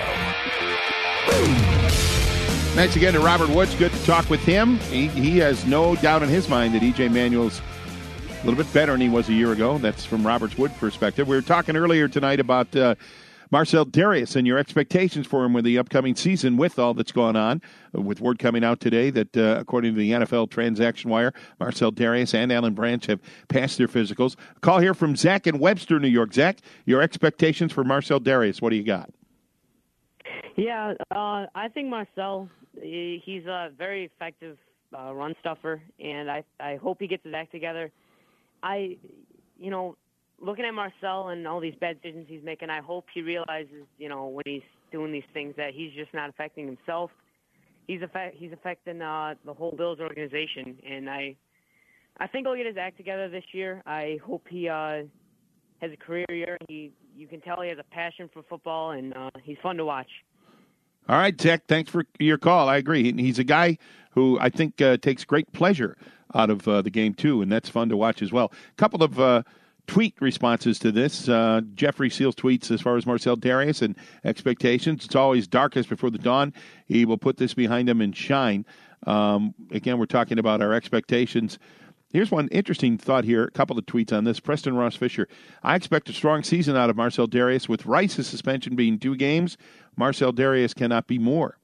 Thanks again to Robert Woods. Good to talk with him. He, he has no doubt in his mind that E J Manuel's a little bit better than he was a year ago. That's from Robert's Wood perspective. We were talking earlier tonight about uh, Marcell Dareus and your expectations for him with the upcoming season, with all that's going on, with word coming out today that, uh, according to the N F L Transaction Wire, Marcell Dareus and Alan Branch have passed their physicals. A call here from Zach in Webster, New York. Zach, your expectations for Marcell Dareus, what do you got? Yeah, uh, I think Marcell, he's a very effective uh, run stuffer, and I, I hope he gets his act together. I, you know, looking at Marcell and all these bad decisions he's making, I hope he realizes, you know, when he's doing these things that he's just not affecting himself. He's affect, he's affecting uh, the whole Bills organization, and I I think he'll get his act together this year. I hope he uh, has a career year. He You can tell he has a passion for football, and uh, he's fun to watch. All right, Zach, thanks for your call. I agree. He's a guy who I think uh, takes great pleasure out of uh, the game, too, and that's fun to watch as well. A couple of uh, tweet responses to this. Uh, Jeffrey Seals tweets as far as Marcell Dareus and expectations. It's always darkest before the dawn. He will put this behind him and shine. Um, again, we're talking about our expectations. Here's one interesting thought here. A couple of tweets on this. Preston Ross Fisher. I expect a strong season out of Marcell Dareus. With Rice's suspension being two games, Marcell Dareus cannot be more.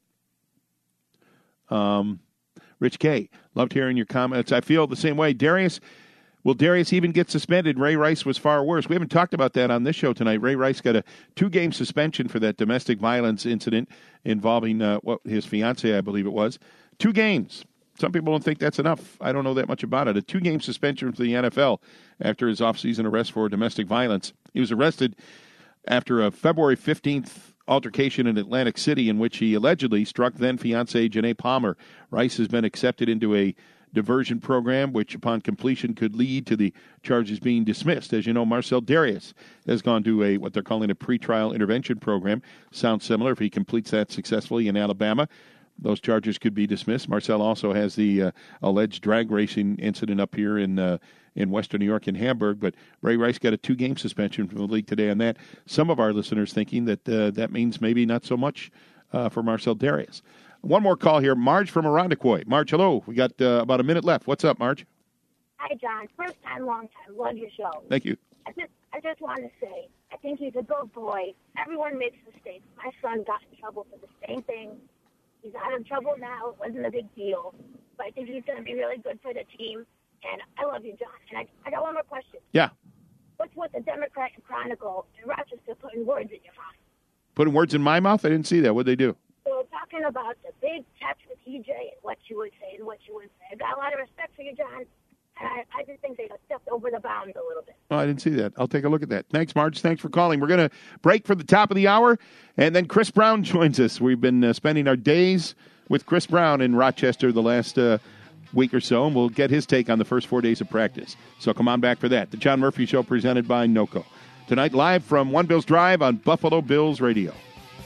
Um, Rich K. Loved hearing your comments. I feel the same way. Dareus, will Dareus even get suspended? Ray Rice was far worse. We haven't talked about that on this show tonight. Ray Rice got a two-game suspension for that domestic violence incident involving uh, what his fiancée, I believe it was. Two games. Some people don't think that's enough. I don't know that much about it. A two-game suspension for the N F L after his off-season arrest for domestic violence. He was arrested after a February fifteenth altercation in Atlantic City in which he allegedly struck then-fiancée Janae Palmer. Rice has been accepted into a diversion program, which upon completion could lead to the charges being dismissed. As you know, Marcell Dareus has gone to a what they're calling a pretrial intervention program. Sounds similar if he completes that successfully in Alabama. Those charges could be dismissed. Marcell also has the uh, alleged drag racing incident up here in uh, in Western New York in Hamburg. But Ray Rice got a two-game suspension from the league today on that. Some of our listeners thinking that uh, that means maybe not so much uh, for Marcell Dareus. One more call here. Marge from Irondequoit. Marge, hello. We got uh, about a minute left. What's up, Hi, John. First time, long time. Love your show. Thank you. I just, I just want to say, I think he's a good boy. Everyone makes mistakes. My son got in trouble for the same thing. He's out of trouble now. It wasn't a big deal. But I think he's going to be really good for the team. And I love you, John. And I, I got one more question. Yeah. What's with the Democrat Chronicle and Rochester putting words in your mouth? Putting words in my mouth? I didn't see that. What'd they do? They were talking about the big catch with E J and what you would say and what you wouldn't say. I got a lot of respect for you, John. And I, I just think they stepped over the bounds a little bit. Oh, I didn't see that. I'll take a look at that. Thanks, Marge. Thanks for calling. We're going to break for the top of the hour, and then Chris Brown joins us. We've been uh, spending our days with Chris Brown in Rochester the last uh, week or so, and we'll get his take on the first four days of practice. So come on back for that. The John Murphy Show presented by NOCO. Tonight live from One Bills Drive on Buffalo Bills Radio.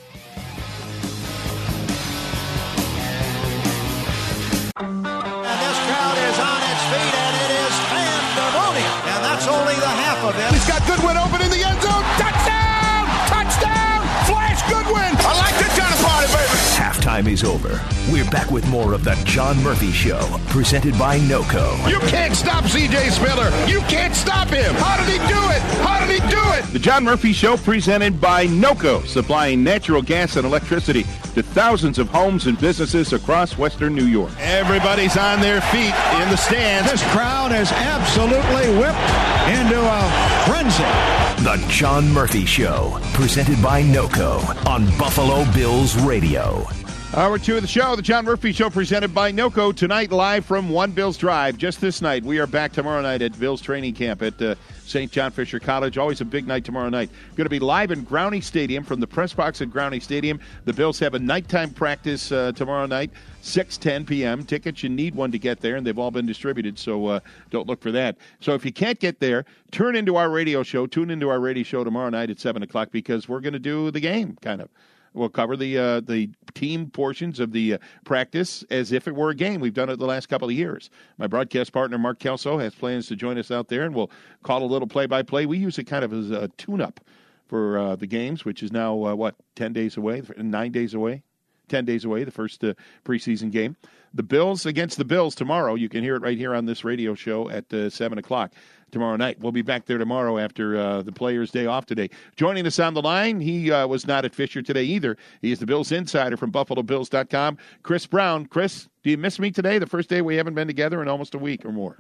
Only the half of it. He's got Goodwin open in the end zone. Touchdown! Touchdown! Flash Goodwin! I like this kind of party, baby. Halftime is over. We're back with more of the John Murphy Show, presented by NOCO. You can't stop C J Spiller. You can't stop him. How did he do it? How did he do it? The John Murphy Show presented by NOCO, supplying natural gas and electricity to thousands of homes and businesses across western New York. Everybody's on their feet in the stands. This crowd is absolutely whipped into a frenzy. The John Murphy Show, presented by NOCO on Buffalo Bills Radio. Hour two of the show, the John Murphy Show, presented by NOCO. Tonight, live from One Bills Drive. Just this night, we are back tomorrow night at Bills training camp at uh, Saint John Fisher College. Always a big night tomorrow night. Going to be live in Growney Stadium from the press box at Growney Stadium. The Bills have a nighttime practice uh, tomorrow night, six ten p.m. Tickets, you need one to get there, and they've all been distributed, so uh, don't look for that. So if you can't get there, turn into our radio show. Tune into our radio show tomorrow night at seven o'clock because we're going to do the game, kind of. We'll cover the uh, the team portions of the uh, practice as if it were a game. We've done it the last couple of years. My broadcast partner, Mark Kelso, has plans to join us out there, and we'll call a little play-by-play. We use it kind of as a tune-up for uh, the games, which is now, uh, what, ten days away, nine days away? ten days away, the first uh, preseason game. The Bills against the Bills tomorrow. You can hear it right here on this radio show at uh, seven o'clock tomorrow night. We'll be back there tomorrow after uh, the Players' Day off today. Joining us on the line, he uh, was not at Fisher today either. He is the Bills insider from Buffalo Bills dot com, Chris Brown. Chris, do you miss me today, the first day we haven't been together in almost a week or more?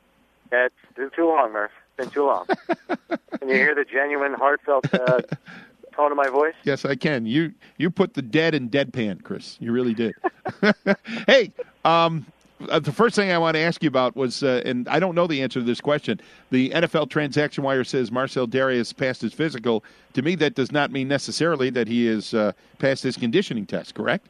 It's been too long, Murph. It's been too long. Can you hear the genuine, heartfelt uh, tone of my voice? Yes, I can. You you put the dead in deadpan, Chris. You really did. Hey, um, uh, the first thing I want to ask you about was, uh, and I don't know the answer to this question, the N F L transaction wire says Marcell Dareus passed his physical. To me, that does not mean necessarily that he has uh, passed his conditioning test, correct?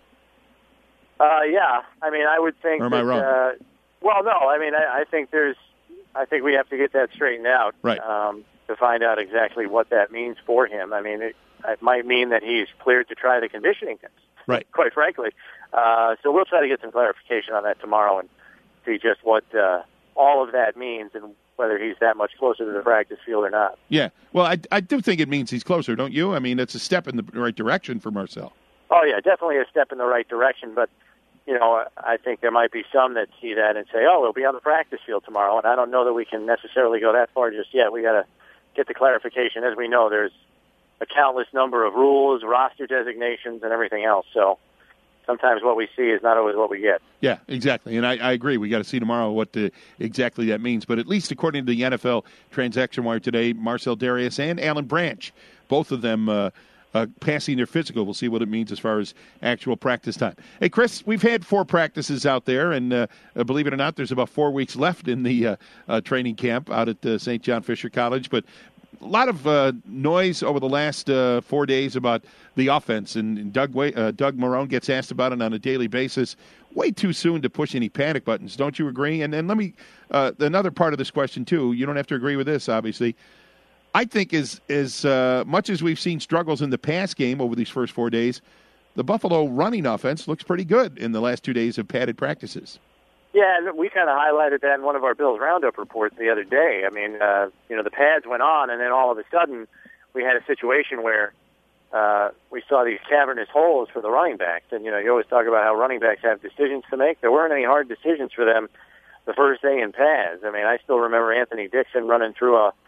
Uh, yeah. I mean, I would think Or am that, I wrong? Uh, well, no. I mean, I, I think there's, I think we have to get that straightened out. Right. Um, to find out exactly what that means for him. I mean, it, it might mean that he's cleared to try the conditioning test. Right. Quite frankly. Uh, so we'll try to get some clarification on that tomorrow and see just what uh, all of that means and whether he's that much closer to the practice field or not. Yeah. Well, I, I do think it means he's closer, don't you? I mean, it's a step in the right direction for Marcell. Oh, yeah, definitely a step in the right direction. But, you know, I think there might be some that see that and say, oh, he'll be on the practice field tomorrow. And I don't know that we can necessarily go that far just yet. We got to get the clarification. As we know, there's a countless number of rules, roster designations, and everything else. So sometimes what we see is not always what we get. Yeah, exactly. And I, I agree. We got to see tomorrow what the, exactly that means. But at least according to the N F L transaction wire today, Marcell Dareus and Alan Branch, both of them uh, uh, passing their physical. We'll see what it means as far as actual practice time. Hey, Chris, we've had four practices out there, and uh, believe it or not, there's about four weeks left in the uh, uh, training camp out at uh, Saint John Fisher College. But a lot of uh, noise over the last uh, four days about the offense, and, and Doug uh, Doug Marrone gets asked about it on a daily basis. Way too soon to push any panic buttons, don't you agree? And then let me uh, another part of this question too. You don't have to agree with this, obviously. I think as as uh, much as we've seen struggles in the pass game over these first four days, the Buffalo running offense looks pretty good in the last two days of padded practices. Yeah, and we kind of highlighted that in one of our Bills Roundup reports the other day. I mean, uh, you know, the pads went on, and then all of a sudden we had a situation where uh, we saw these cavernous holes for the running backs. And, you know, you always talk about how running backs have decisions to make. There weren't any hard decisions for them the first day in pads. I mean, I still remember Anthony Dixon running through a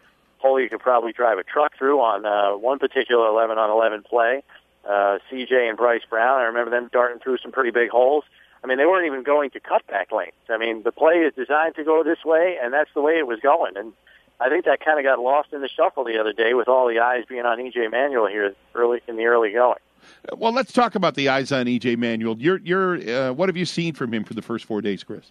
hole you could probably drive a truck through on uh, one particular eleven on eleven play. Uh, C J and Bryce Brown, I remember them darting through some pretty big holes. I mean, they weren't even going to cutback lanes. I mean, the play is designed to go this way, and that's the way it was going. And I think that kind of got lost in the shuffle the other day with all the eyes being on E J Manuel here early in the early going. Well, let's talk about the eyes on E J Manuel. You're, you're, uh, what have you seen from him for the first four days, Chris?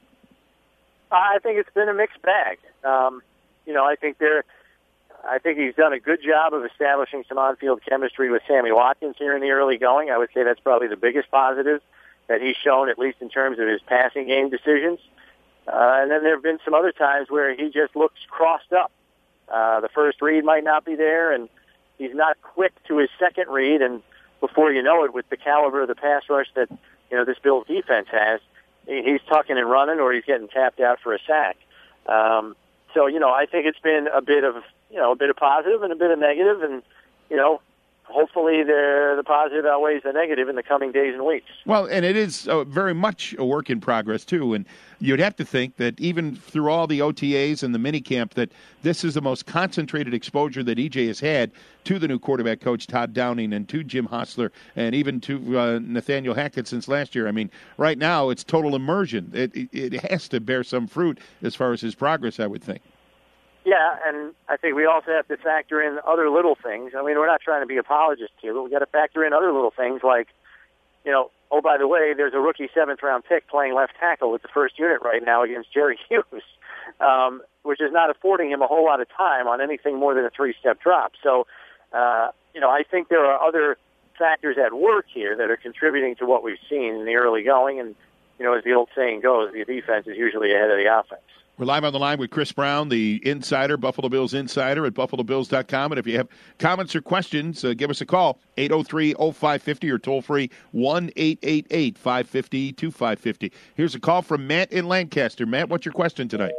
I think it's been a mixed bag. Um, you know, I think they're. I think he's done a good job of establishing some on-field chemistry with Sammy Watkins here in the early going. I would say that's probably the biggest positive that he's shown, at least in terms of his passing game decisions. Uh, and then there have been some other times where he just looks crossed up. Uh, the first read might not be there, and he's not quick to his second read. And before you know it, with the caliber of the pass rush that you know this Bills defense has, he's tucking and running, or he's getting tapped out for a sack. Um, so you know, I think it's been a bit of you know, a bit of positive and a bit of negative, and, you know, hopefully the the positive outweighs the negative in the coming days and weeks. Well, and it is uh, very much a work in progress, too, and you'd have to think that even through all the O T As and the minicamp, that this is the most concentrated exposure that E J has had to the new quarterback coach, Todd Downing, and to Jim Hostler, and even to uh, Nathaniel Hackett since last year. I mean, right now it's total immersion. It, it, it has to bear some fruit as far as his progress, I would think. Yeah, and I think we also have to factor in other little things. I mean, we're not trying to be apologists here, but we got to factor in other little things like, you know, oh, by the way, there's a rookie seventh-round pick playing left tackle with the first unit right now against Jerry Hughes, um, which is not affording him a whole lot of time on anything more than a three-step drop. So, uh, you know, I think there are other factors at work here that are contributing to what we've seen in the early going. And, you know, as the old saying goes, the defense is usually ahead of the offense. We're live on the line with Chris Brown, the insider, Buffalo Bills insider at buffalo bills dot com. And if you have comments or questions, uh, give us a call, eight oh three oh five five oh or toll-free one eight eight eight, five five zero, two five five zero. Here's a call from Matt in Lancaster. Matt, what's your question tonight?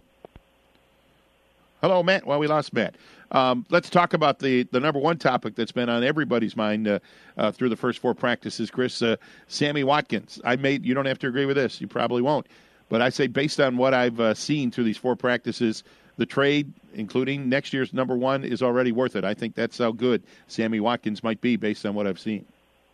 Hello, Matt. Well, we lost Matt. Um, let's talk about the, the number one topic that's been on everybody's mind uh, uh, through the first four practices, Chris. Uh, Sammy Watkins. I made. You don't have to agree with this. You probably won't. But I say based on what I've uh, seen through these four practices, the trade, including next year's number one, is already worth it. I think that's how good Sammy Watkins might be based on what I've seen.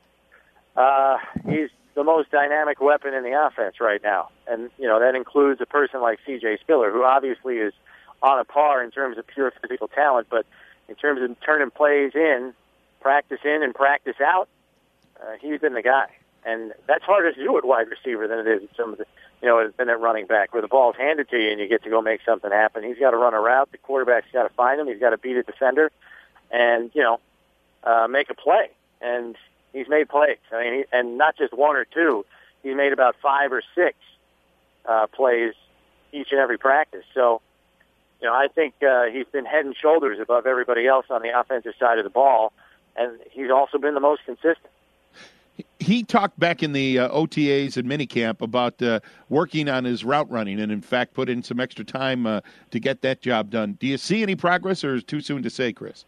Uh, he's the most dynamic weapon in the offense right now. And, you know, that includes a person like C J Spiller, who obviously is on a par in terms of pure physical talent, but in terms of turning plays in, practice in and practice out, uh, he's been the guy. And that's harder to do at wide receiver than it is at some of the, you know, than at running back, where the ball's handed to you and you get to go make something happen. He's got to run a route. The quarterback's got to find him. He's got to beat a defender and, you know, uh, make a play. And he's made plays. I mean, he, and not just one or two. He's made about five or six uh, plays each and every practice. So, you know, I think uh, he's been head and shoulders above everybody else on the offensive side of the ball, and he's also been the most consistent. He talked back in the uh, O T As and minicamp about uh, working on his route running and, in fact, put in some extra time uh, to get that job done. Do you see any progress, or is it too soon to say, Chris?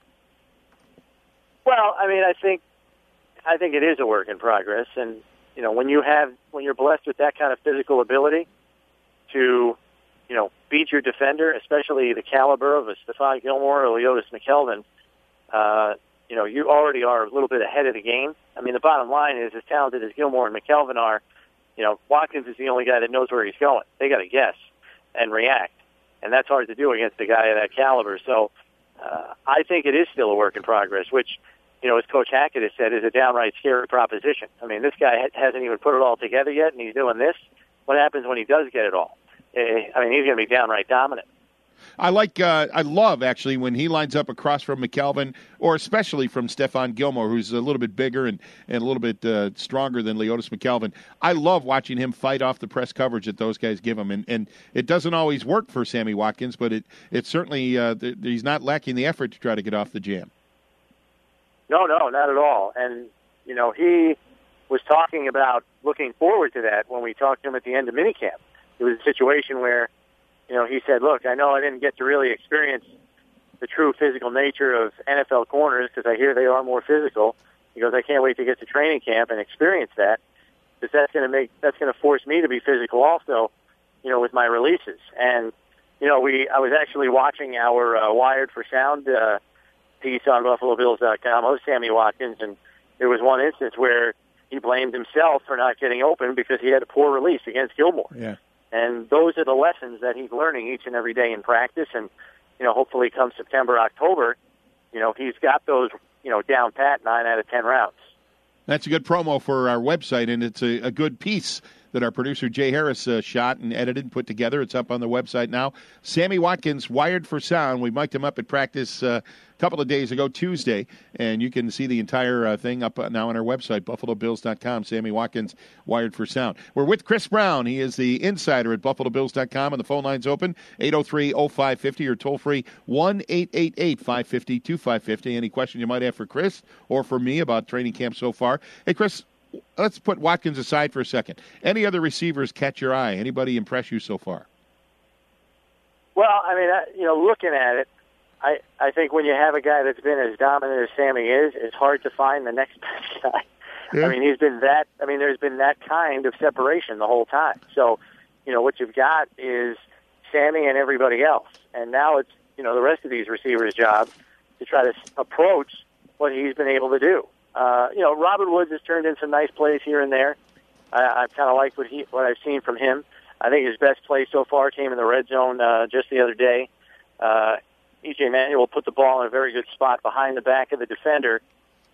Well, I mean, I think I think it is a work in progress. And, you know, when you have when you're blessed with that kind of physical ability to, you know, beat your defender, especially the caliber of a Stephon Gilmore or Leotis McKelvin, uh, you know, you already are a little bit ahead of the game. I mean, the bottom line is, as talented as Gilmore and McKelvin are, you know, Watkins is the only guy that knows where he's going. They got to guess and react, and that's hard to do against a guy of that caliber. So uh, I think it is still a work in progress, which, you know, as Coach Hackett has said, is a downright scary proposition. I mean, this guy hasn't even put it all together yet, and he's doing this. What happens when he does get it all? I mean, he's going to be downright dominant. I like, uh, I love, actually, when he lines up across from McKelvin, or especially from Stephon Gilmore, who's a little bit bigger and, and a little bit uh, stronger than Leotis McKelvin. I love watching him fight off the press coverage that those guys give him. And, and it doesn't always work for Sammy Watkins, but it, it certainly, uh, th- he's not lacking the effort to try to get off the jam. No, no, not at all. And, you know, he was talking about looking forward to that when we talked to him at the end of minicamp. It was a situation where, you know, he said, look, I know I didn't get to really experience the true physical nature of N F L corners because I hear they are more physical. He goes, I can't wait to get to training camp and experience that because that's going to make, that's going to force me to be physical also, you know, with my releases. And, you know, we I was actually watching our uh, Wired for Sound uh, piece on Buffalo Bills dot com, host Sammy Watkins, and there was one instance where he blamed himself for not getting open because he had a poor release against Gilmore. Yeah. And those are the lessons that he's learning each and every day in practice. And, you know, hopefully come September, October, you know, he's got those, you know, down pat nine out of ten rounds. That's a good promo for our website, and it's a, a good piece that our producer Jay Harris uh, shot and edited and put together. It's up on the website now. Sammy Watkins, Wired for Sound. We mic'd him up at practice uh, a couple of days ago, Tuesday, and you can see the entire uh, thing up now on our website, Buffalo Bills dot com. Sammy Watkins, Wired for Sound. We're with Chris Brown. He is the insider at Buffalo Bills dot com, and the phone line's open, eight oh three oh five fifty or toll-free one eight eight eight five five zero two five five zero. Any question you might have for Chris or for me about training camp so far? Hey, Chris, let's put Watkins aside for a second. Any other receivers catch your eye? Anybody impress you so far? Well, I mean, I, you know, looking at it, I, I think when you have a guy that's been as dominant as Sammy is, it's hard to find the next best guy. Yeah. I mean, he's been that, I mean, there's been that kind of separation the whole time. So, you know, what you've got is Sammy and everybody else. And now it's, you know, the rest of these receivers' job to try to approach what he's been able to do. Uh, you know, Robert Woods has turned in some nice plays here and there. I, I've kind of liked what he, what I've seen from him. I think his best play so far came in the red zone uh, just the other day. Uh, E J Manuel put the ball in a very good spot behind the back of the defender,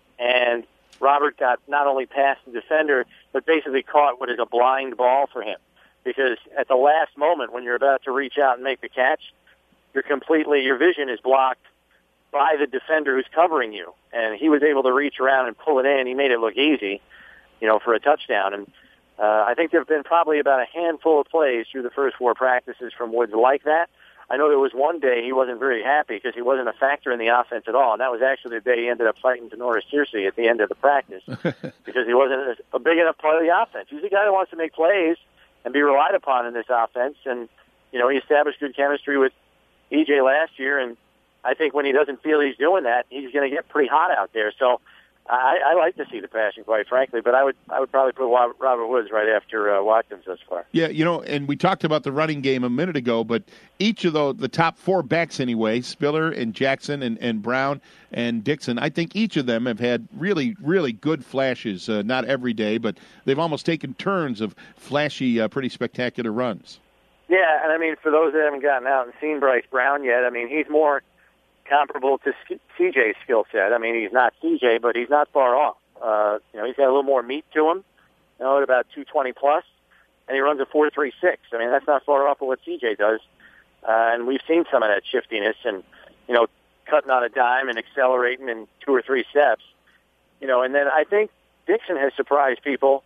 and Robert got not only past the defender, but basically caught what is a blind ball for him. Because at the last moment, when you're about to reach out and make the catch, you're completely, your vision is blocked by the defender who's covering you. And he was able to reach around and pull it in. He made it look easy, you know, for a touchdown. And uh, I think there have been probably about a handful of plays through the first four practices from Woods like that. I know there was one day he wasn't very happy because he wasn't a factor in the offense at all, and that was actually the day he ended up fighting Denoris Searcy at the end of the practice because he wasn't a big enough part of the offense. He's a guy that wants to make plays and be relied upon in this offense, and, you know, he established good chemistry with E J last year, and I think when he doesn't feel he's doing that, he's going to get pretty hot out there. So I, I like to see the passion, quite frankly, but I would I would probably put Robert Woods right after uh, Watkins thus far. Yeah, you know, and we talked about the running game a minute ago, but each of the, the top four backs anyway, Spiller and Jackson and, and Brown and Dixon, I think each of them have had really, really good flashes, uh, not every day, but they've almost taken turns of flashy, uh, pretty spectacular runs. Yeah, and I mean, for those that haven't gotten out and seen Bryce Brown yet, I mean, he's more comparable to C J's skill set. I mean, he's not C J, but he's not far off. Uh, you know, he's got a little more meat to him, you know, at about two twenty plus, and he runs a four three six. I mean, that's not far off of what C J does. Uh, and we've seen some of that shiftiness and, you know, cutting on a dime and accelerating in two or three steps. You know, and then I think Dixon has surprised people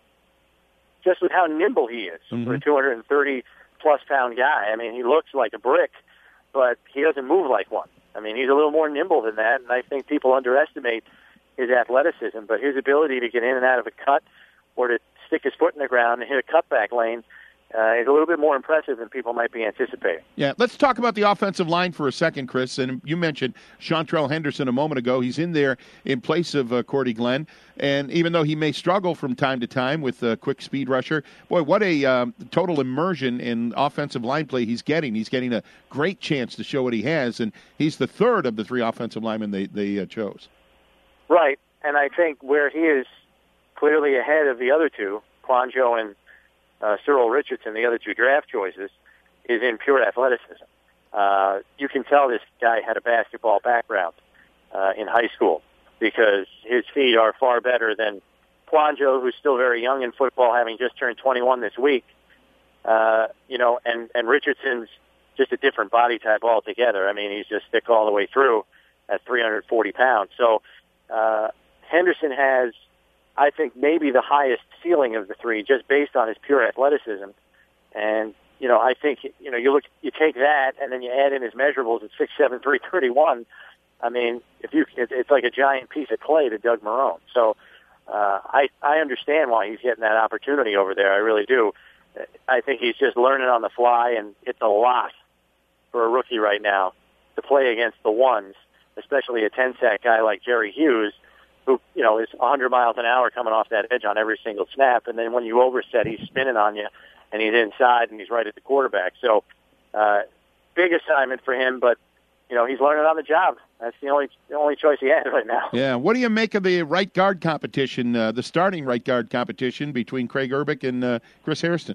just with how nimble he is mm-hmm. for a two hundred thirty plus pound guy. I mean, he looks like a brick, but he doesn't move like one. I mean, he's a little more nimble than that, and I think people underestimate his athleticism. But his ability to get in and out of a cut or to stick his foot in the ground and hit a cutback lane uh, is a little bit more impressive than people might be anticipating. Yeah, let's talk about the offensive line for a second, Chris. And you mentioned Chantrell Henderson a moment ago. He's in there in place of uh, Cordy Glenn. And even though he may struggle from time to time with a quick speed rusher, boy, what a um, total immersion in offensive line play he's getting. He's getting a great chance to show what he has, and he's the third of the three offensive linemen they, they uh, chose. Right, and I think where he is clearly ahead of the other two, Quanjo and uh, Cyril Richardson, the other two draft choices, is in pure athleticism. Uh, you can tell this guy had a basketball background uh, in high school, because his feet are far better than Quanjo, who's still very young in football, having just turned twenty-one this week. Uh, you know, and, and Richardson's just a different body type altogether. I mean, he's just thick all the way through at three hundred forty pounds. So uh, Henderson has, I think, maybe the highest ceiling of the three, just based on his pure athleticism. And, you know, I think, you know, you look, you take that, and then you add in his measurables at six seven, three thirty-one. I mean, if you, it's like a giant piece of clay to Doug Marrone. So uh, I I understand why he's getting that opportunity over there. I really do. I think he's just learning on the fly, and it's a lot for a rookie right now to play against the ones, especially a ten-sack guy like Jerry Hughes, who, you know, is one hundred miles an hour coming off that edge on every single snap. And then when you overset, he's spinning on you, and he's inside, and he's right at the quarterback. So uh, big assignment for him, but you know he's learning on the job. That's the only the only choice he has right now. Yeah. What do you make of the right guard competition, uh, the starting right guard competition between Craig Urbick and uh, Chris Hairston?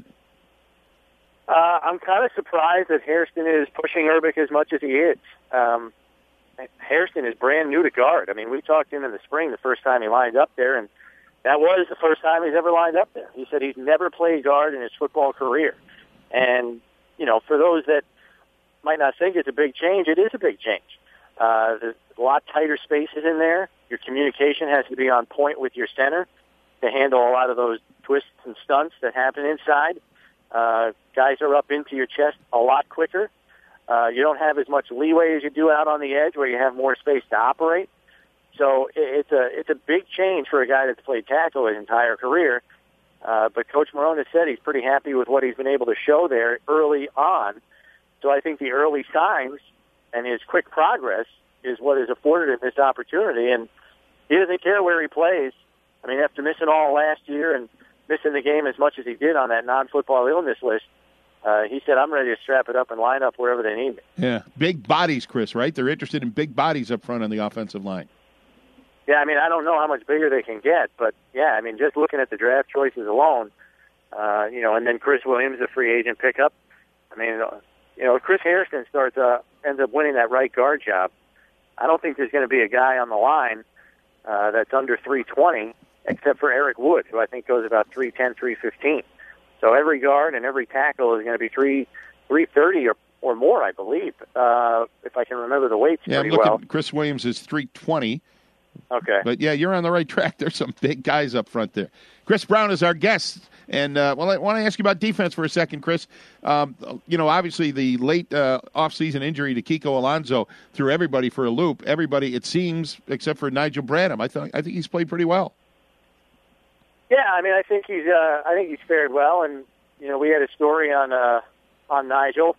Uh, I'm kind of surprised that Hairston is pushing Urbick as much as he is. Um, Hairston is brand new to guard. I mean, we talked to him in the spring the first time he lined up there, and that was the first time he's ever lined up there. He said he's never played guard in his football career. And, you know, for those that might not think it's a big change, it is a big change. Uh, there's a lot tighter spaces in there. Your communication has to be on point with your center to handle a lot of those twists and stunts that happen inside. Uh, guys are up into your chest a lot quicker. Uh, you don't have as much leeway as you do out on the edge where you have more space to operate. So it's a it's a big change for a guy that's played tackle his entire career. Uh, but Coach Marone has said he's pretty happy with what he's been able to show there early on. So I think the early signs and his quick progress is what has afforded him this opportunity. And he doesn't care where he plays. I mean, after missing all last year and missing the game as much as he did on that non-football illness list, uh, he said, I'm ready to strap it up and line up wherever they need me. Yeah, big bodies, Chris, right? They're interested in big bodies up front on the offensive line. Yeah, I mean, I don't know how much bigger they can get, but, yeah, I mean, just looking at the draft choices alone, uh, you know, and then Chris Williams, the free agent pickup. I mean, you know, if Chris Hairston starts, uh, ends up winning that right guard job, I don't think there's going to be a guy on the line uh, that's under three twenty, except for Eric Wood, who I think goes about three ten, three fifteen. So every guard and every tackle is going to be three thirty or, or more, I believe, uh, if I can remember the weights yeah, pretty I'm looking, well. Chris Williams is three twenty. Okay. But, yeah, you're on the right track. There's some big guys up front there. Chris Brown is our guest. And, uh, well, I want to ask you about defense for a second, Chris. Um, you know, obviously the late uh, offseason injury to Kiko Alonso threw everybody for a loop. Everybody, it seems, except for Nigel Bradham. I, th- I think he's played pretty well. Yeah, I mean, I think he's uh, I think he's fared well. And, you know, we had a story on uh, on Nigel,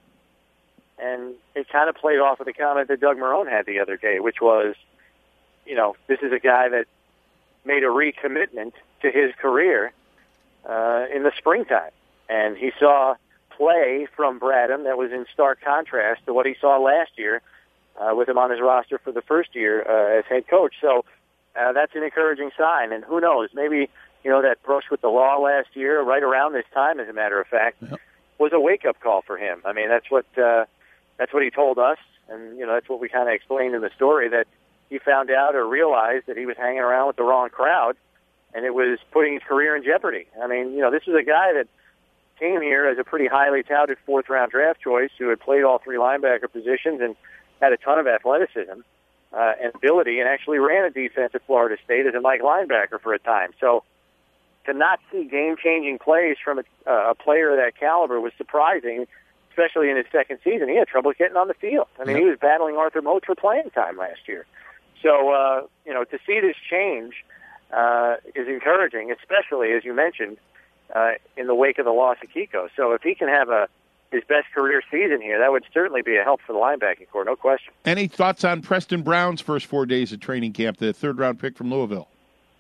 and it kind of played off of the comment that Doug Marone had the other day, which was, you know, this is a guy that made a recommitment to his career uh, in the springtime. And he saw play from Bradham that was in stark contrast to what he saw last year uh, with him on his roster for the first year uh, as head coach. So uh, that's an encouraging sign. And who knows, maybe, you know, that brush with the law last year, right around this time, as a matter of fact, yep. was a wake-up call for him. I mean, that's what uh, that's what he told us. And, you know, that's what we kind of explained in the story, that he found out or realized that he was hanging around with the wrong crowd, and it was putting his career in jeopardy. I mean, you know, this is a guy that came here as a pretty highly touted fourth-round draft choice who had played all three linebacker positions and had a ton of athleticism uh, and ability, and actually ran a defense at Florida State as a Mike linebacker for a time. So to not see game-changing plays from a, uh, a player of that caliber was surprising, especially in his second season. He had trouble getting on the field. I mean, yep. he was battling Arthur Moat for playing time last year. So, uh, you know, to see this change uh, is encouraging, especially, as you mentioned, uh, in the wake of the loss of Kiko. So if he can have a his best career season here, that would certainly be a help for the linebacking corps, no question. Any thoughts on Preston Brown's first four days of training camp, the third-round pick from Louisville?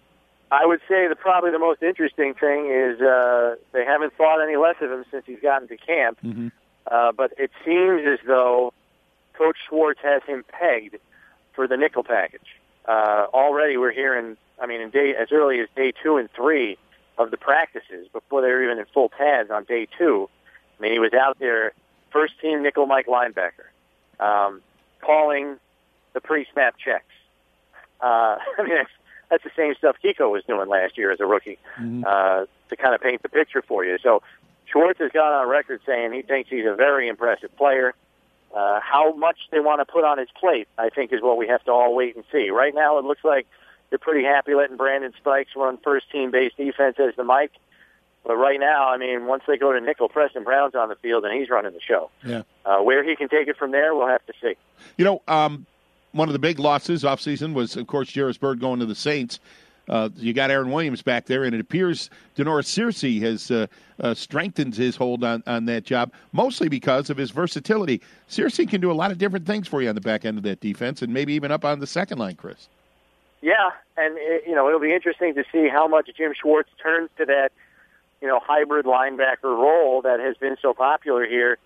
I would say that probably the most interesting thing is uh, they haven't thought any less of him since he's gotten to camp. Mm-hmm. Uh, but it seems as though Coach Schwartz has him pegged for the nickel package. Uh, already we're hearing, I mean, in day, as early as day two and three of the practices, before they were even in full pads on day two, I mean, he was out there, first team nickel Mike linebacker, um, calling the pre-snap checks. Uh, I mean, that's, that's the same stuff Kiko was doing last year as a rookie, mm-hmm. uh, to kind of paint the picture for you. So Schwartz has gone on record saying he thinks he's a very impressive player. Uh, how much they want to put on his plate, I think, is what we have to all wait and see. Right now, it looks like they're pretty happy letting Brandon Spikes run first-team-based defense as the Mike. But right now, I mean, once they go to nickel, Preston Brown's on the field, and he's running the show. Yeah. Uh, where he can take it from there, we'll have to see. You know, um, one of the big losses offseason was, of course, Jairus Byrd going to the Saints. Uh, you got Aaron Williams back there, and it appears Denoris Searcy has uh, uh, strengthened his hold on, on that job, mostly because of his versatility. Searcy can do a lot of different things for you on the back end of that defense, and maybe even up on the second line, Chris. Yeah, and it, you know, it'll be interesting to see how much Jim Schwartz turns to that, you know, hybrid linebacker role that has been so popular here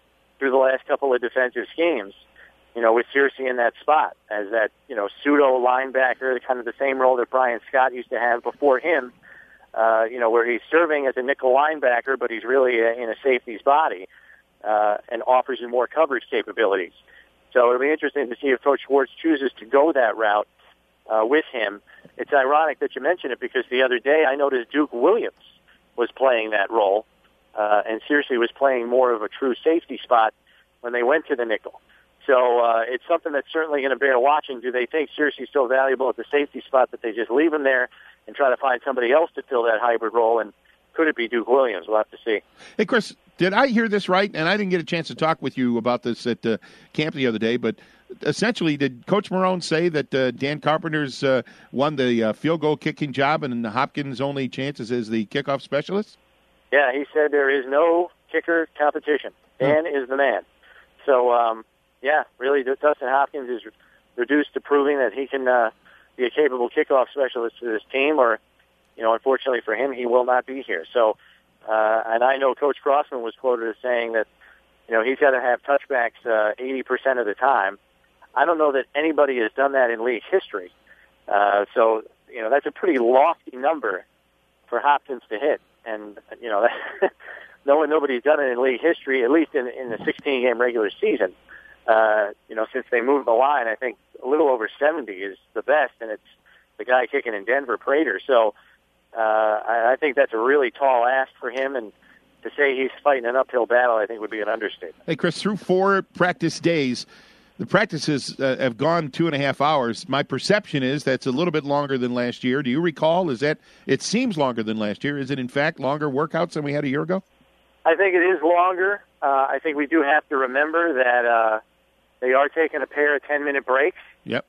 through the last couple of defensive schemes, you know, with Searcy in that spot as that, you know, pseudo linebacker, kind of the same role that Brian Scott used to have before him, uh, you know, where he's serving as a nickel linebacker, but he's really a, in a safety's body uh, and offers you more coverage capabilities. So it'll be interesting to see if Coach Schwartz chooses to go that route uh, with him. It's ironic that you mention it because the other day I noticed Duke Williams was playing that role, uh, and Searcy was playing more of a true safety spot when they went to the nickel. So uh, it's something that's certainly going to bear watching. Do they think Searcy's still valuable at the safety spot that they just leave him there and try to find somebody else to fill that hybrid role? And could it be Duke Williams? We'll have to see. Hey, Chris, did I hear this right? And I didn't get a chance to talk with you about this at uh, camp the other day, but essentially, did Coach Marone say that uh, Dan Carpenter's uh, won the uh, field goal kicking job and Hopkins' only chances as the kickoff specialist? Yeah, he said there is no kicker competition. Dan hmm. is the man. So, um, yeah, really, Dustin Hopkins is reduced to proving that he can uh, be a capable kickoff specialist for this team, or, you know, unfortunately for him, he will not be here. So, uh, and I know Coach Crossman was quoted as saying that, you know, he's got to have touchbacks uh, eighty percent of the time. I don't know that anybody has done that in league history. Uh, so, you know, that's a pretty lofty number for Hopkins to hit. And, you know, that, no one, nobody's done it in league history, at least in, in the sixteen-game regular season. Uh, you know, since they moved the line, I think a little over seventy is the best, and it's the guy kicking in Denver, Prater. So uh, I, I think that's a really tall ask for him, and to say he's fighting an uphill battle, I think would be an understatement. Hey, Chris, through four practice days, the practices uh, have gone two and a half hours. My perception is that's a little bit longer than last year. Do you recall? Is that it seems longer than last year? Is it, in fact, longer workouts than we had a year ago? I think it is longer. Uh, I think we do have to remember that uh, they are taking a pair of ten-minute breaks. Yep.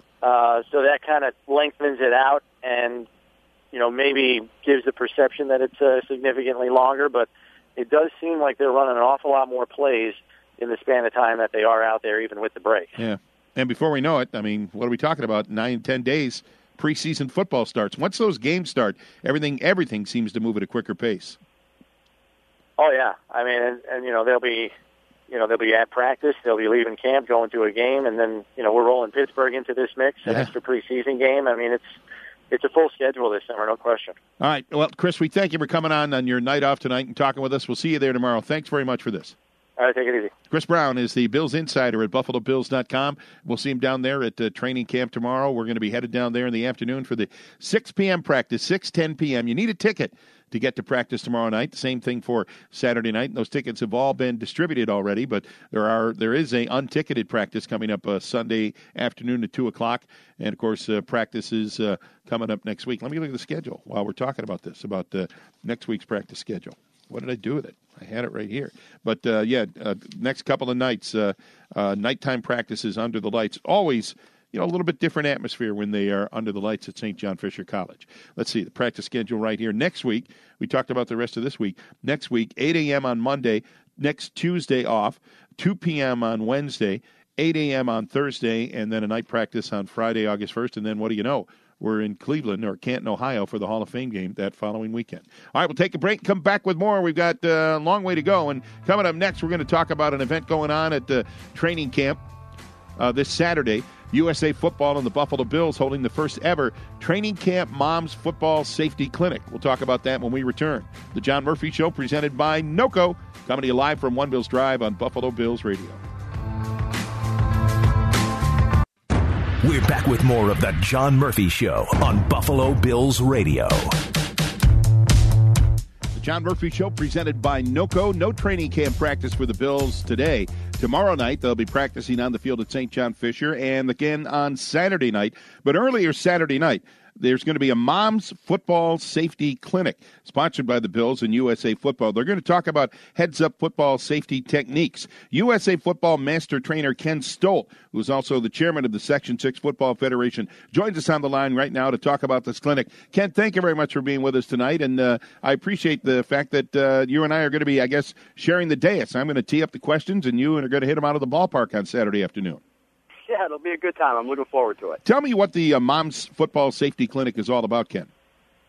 Uh, so that kind of lengthens it out and, you know, maybe gives the perception that it's uh, significantly longer. But it does seem like they're running an awful lot more plays in the span of time that they are out there, even with the breaks. Yeah. And before we know it, I mean, what are we talking about? Nine, ten days, preseason football starts. Once those games start, everything everything seems to move at a quicker pace. Oh, yeah. I mean, and, and you know, they'll be, you know, they'll be at practice. They'll be leaving camp, going to a game, and then, you know, we're rolling Pittsburgh into this mix, an Yeah. extra preseason game. I mean, it's it's a full schedule this summer, no question. All right. Well, Chris, we thank you for coming on on your night off tonight and talking with us. We'll see you there tomorrow. Thanks very much for this. All right, take it easy. Chris Brown is the Bills insider at Buffalo Bills dot com. We'll see him down there at uh, training camp tomorrow. We're going to be headed down there in the afternoon for the six p.m. practice, six ten p.m. You need a ticket to get to practice tomorrow night. The same thing for Saturday night. Those tickets have all been distributed already, but there are there is a unticketed practice coming up uh, Sunday afternoon at two o'clock. And, of course, uh, practice is uh, coming up next week. Let me look at the schedule while we're talking about this, about uh, next week's practice schedule. What did I do with it? I had it right here. But, uh, yeah, uh, next couple of nights, uh, uh, nighttime practices under the lights. Always, you know, a little bit different atmosphere when they are under the lights at Saint John Fisher College. Let's see, the practice schedule right here. Next week, we talked about the rest of this week. Next week, eight a.m. on Monday. Next Tuesday off, two p.m. on Wednesday, eight a.m. on Thursday, and then a night practice on Friday, August first. And then what do you know? We're in Cleveland or Canton, Ohio for the Hall of Fame game that following weekend. All right, we'll take a break, come back with more. We've got uh, a long way to go. And coming up next, we're going to talk about an event going on at the training camp uh, this Saturday. U S A Football and the Buffalo Bills holding the first ever Training Camp Moms Football Safety Clinic. We'll talk about that when we return. The John Murphy Show presented by NOCO, coming to you live from One Bills Drive on Buffalo Bills Radio. We're back with more of the John Murphy Show on Buffalo Bills Radio. The John Murphy Show presented by NOCO. No training camp practice for the Bills today. Tomorrow night, they'll be practicing on the field at Saint John Fisher, and again on Saturday night. But earlier Saturday night, there's going to be a Mom's Football Safety Clinic sponsored by the Bills and U S A Football. They're going to talk about heads-up football safety techniques. U S A Football Master Trainer Ken Stolt, who is also the chairman of the Section six Football Federation, joins us on the line right now to talk about this clinic. Ken, thank you very much for being with us tonight, and uh, I appreciate the fact that uh, you and I are going to be, I guess, sharing the dais. I'm going to tee up the questions, and you are going to hit them out of the ballpark on Saturday afternoon. Yeah, it'll be a good time. I'm looking forward to it. Tell me what the uh, Mom's Football Safety Clinic is all about, Ken.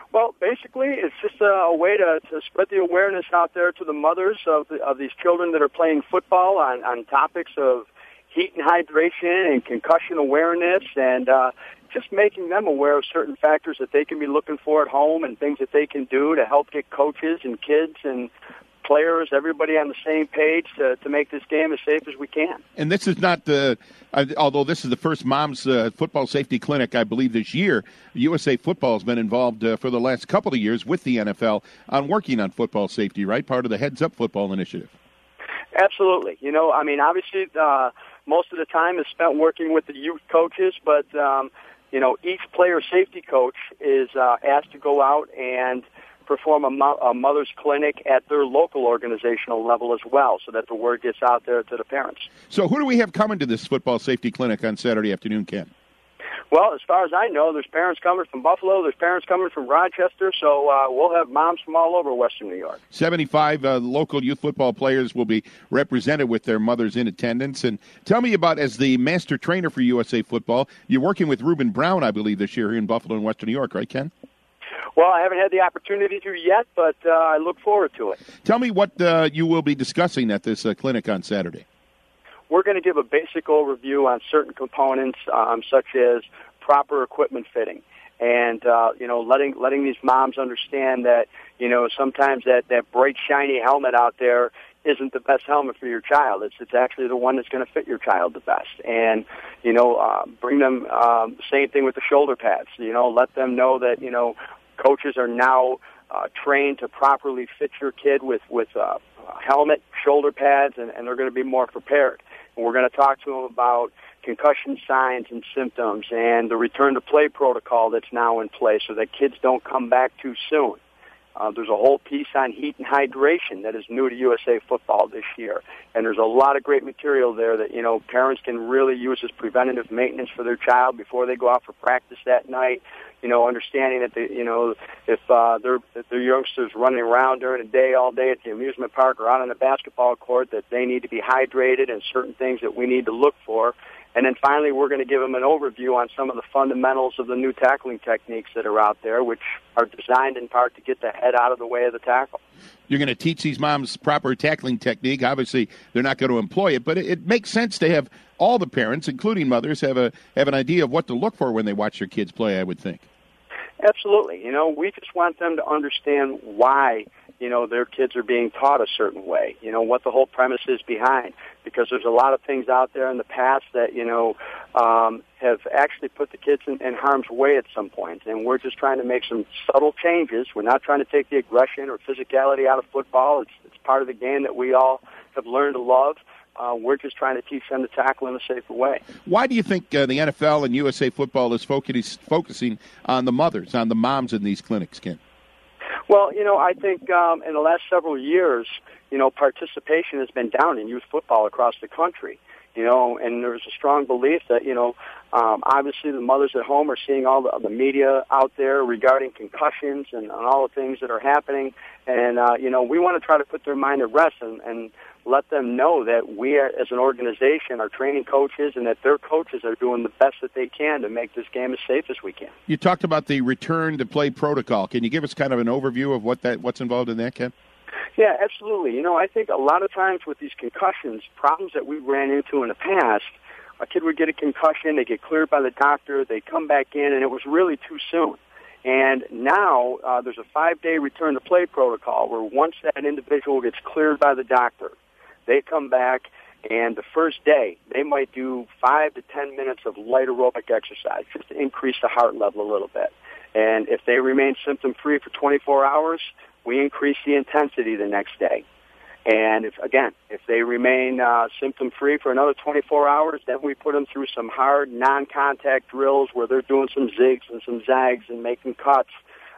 Well, basically, it's just a, a way to, to spread the awareness out there to the mothers of the, of these children that are playing football on, on topics of heat and hydration and concussion awareness, and uh, just making them aware of certain factors that they can be looking for at home and things that they can do to help get coaches and kids and players, everybody on the same page to, to make this game as safe as we can. And this is not the, uh, although this is the first Mom's uh, Football Safety Clinic, I believe, this year, U S A Football has been involved uh, for the last couple of years with the N F L on working on football safety, right? Part of the Heads Up Football Initiative. Absolutely. You know, I mean, obviously, uh, most of the time is spent working with the youth coaches, but, um, you know, each player safety coach is uh, asked to go out and perform a, mo- a mother's clinic at their local organizational level as well, so that the word gets out there to the parents. So who do we have coming to this football safety clinic on Saturday afternoon, Ken? Well, as far as I know, there's parents coming from Buffalo, there's parents coming from Rochester, so uh, we'll have moms from all over Western New York. seventy-five uh, local youth football players will be represented with their mothers in attendance. And tell me about, as the master trainer for U S A Football, you're working with Reuben Brown, I believe, this year here in Buffalo and Western New York, right, Ken? Well, I haven't had the opportunity to yet, but uh, I look forward to it. Tell me what uh, you will be discussing at this uh, clinic on Saturday. We're going to give a basic overview on certain components, um, such as proper equipment fitting, and uh, you know, letting letting these moms understand that, you know, sometimes that, that bright, shiny helmet out there isn't the best helmet for your child. It's it's actually the one that's going to fit your child the best. And, you know, uh, bring them, um, same thing with the shoulder pads. You know, let them know that, you know, coaches are now uh, trained to properly fit your kid with, with uh, a helmet, shoulder pads, and, and they're going to be more prepared. And we're going to talk to them about concussion signs and symptoms and the return-to-play protocol that's now in place so that kids don't come back too soon. Uh, there's a whole piece on heat and hydration that is new to U S A Football this year. And there's a lot of great material there that, you know, parents can really use as preventative maintenance for their child before they go out for practice that night. You know, understanding that, they, you know, if uh, they're, if their youngsters running around during the day, all day at the amusement park or out on the basketball court, that they need to be hydrated and certain things that we need to look for. And then finally, we're going to give them an overview on some of the fundamentals of the new tackling techniques that are out there, which are designed in part to get the head out of the way of the tackle. You're going to teach these moms proper tackling technique. Obviously, they're not going to employ it, but it, it makes sense to have all the parents, including mothers, have a have an idea of what to look for when they watch their kids play, I would think. Absolutely. You know, we just want them to understand why, you know, their kids are being taught a certain way, you know, what the whole premise is behind. Because there's a lot of things out there in the past that, you know, um, have actually put the kids in, in harm's way at some point. And we're just trying to make some subtle changes. We're not trying to take the aggression or physicality out of football. It's, it's part of the game that we all have learned to love. Uh, we're just trying to teach them to tackle in a safer way. Why do you think uh, the N F L and U S A Football is focus, focusing on the mothers, on the moms in these clinics, Ken? Well, you know, I think um, in the last several years, you know, participation has been down in youth football across the country. You know, and there's a strong belief that, you know, um, obviously the mothers at home are seeing all the, the media out there regarding concussions and, and all the things that are happening. And, uh, you know, we want to try to put their mind at rest and, and let them know that we are, as an organization, are training coaches and that their coaches are doing the best that they can to make this game as safe as we can. You talked about the return-to-play protocol. Can you give us kind of an overview of what that what's involved in that, Ken? Yeah, absolutely. You know, I think a lot of times with these concussions, problems that we ran into in the past, a kid would get a concussion, they get cleared by the doctor, they come back in, and it was really too soon. And now uh, there's a five-day return-to-play protocol where once that individual gets cleared by the doctor, they come back, and the first day, they might do five to ten minutes of light aerobic exercise just to increase the heart level a little bit. And if they remain symptom-free for twenty-four hours, we increase the intensity the next day. And if, again, if they remain uh, symptom-free for another twenty-four hours, then we put them through some hard non-contact drills where they're doing some zigs and some zags and making cuts.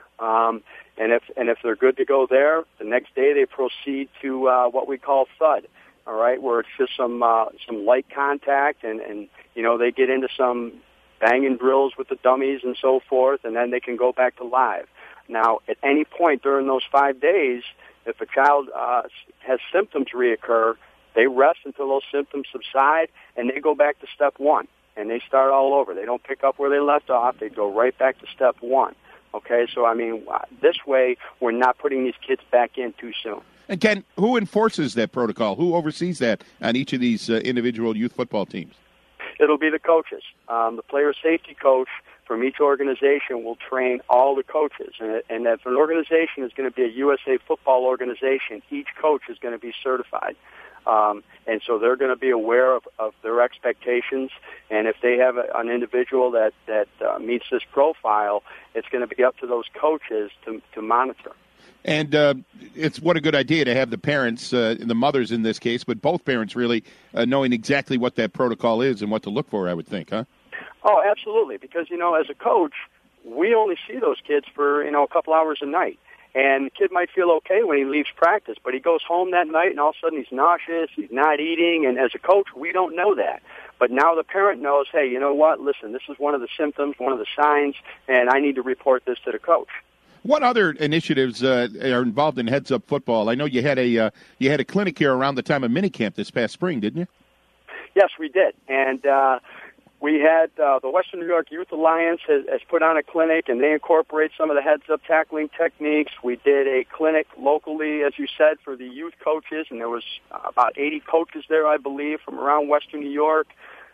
Um, and if and if they're good to go there, the next day they proceed to uh, what we call thud, all right, where it's just some uh, some light contact, and, and you know they get into some banging drills with the dummies and so forth, and then they can go back to live. Now, at any point during those five days, if a child uh, has symptoms reoccur, they rest until those symptoms subside, and they go back to step one, and they start all over. They don't pick up where they left off. They go right back to step one. Okay, so I mean, this way we're not putting these kids back in too soon. And Ken, who enforces that protocol? Who oversees that on each of these uh, individual youth football teams? It'll be the coaches. Um, the player safety coach from each organization will train all the coaches. And, and if an organization is going to be a U S A football organization, each coach is going to be certified. Um, and so they're going to be aware of, of their expectations. And if they have a, an individual that, that uh, meets this profile, it's going to be up to those coaches to, to monitor. And uh, it's what a good idea to have the parents, uh, the mothers in this case, but both parents really uh, knowing exactly what that protocol is and what to look for, I would think, huh? Oh, absolutely. Because, you know, as a coach, we only see those kids for, you know, a couple hours a night. And the kid might feel okay when he leaves practice, but he goes home that night and all of a sudden he's nauseous, he's not eating, and as a coach, we don't know that. But now the parent knows, hey, you know what, listen, this is one of the symptoms, one of the signs, and I need to report this to the coach. What other initiatives uh, are involved in Heads Up Football? I know you had a uh, you had a clinic here around the time of minicamp this past spring, didn't you? Yes, we did. And uh, we had uh, the Western New York Youth Alliance has, has put on a clinic, and they incorporate some of the heads-up tackling techniques. We did a clinic locally, as you said, for the youth coaches, and there was about eighty coaches there, I believe, from around Western New York.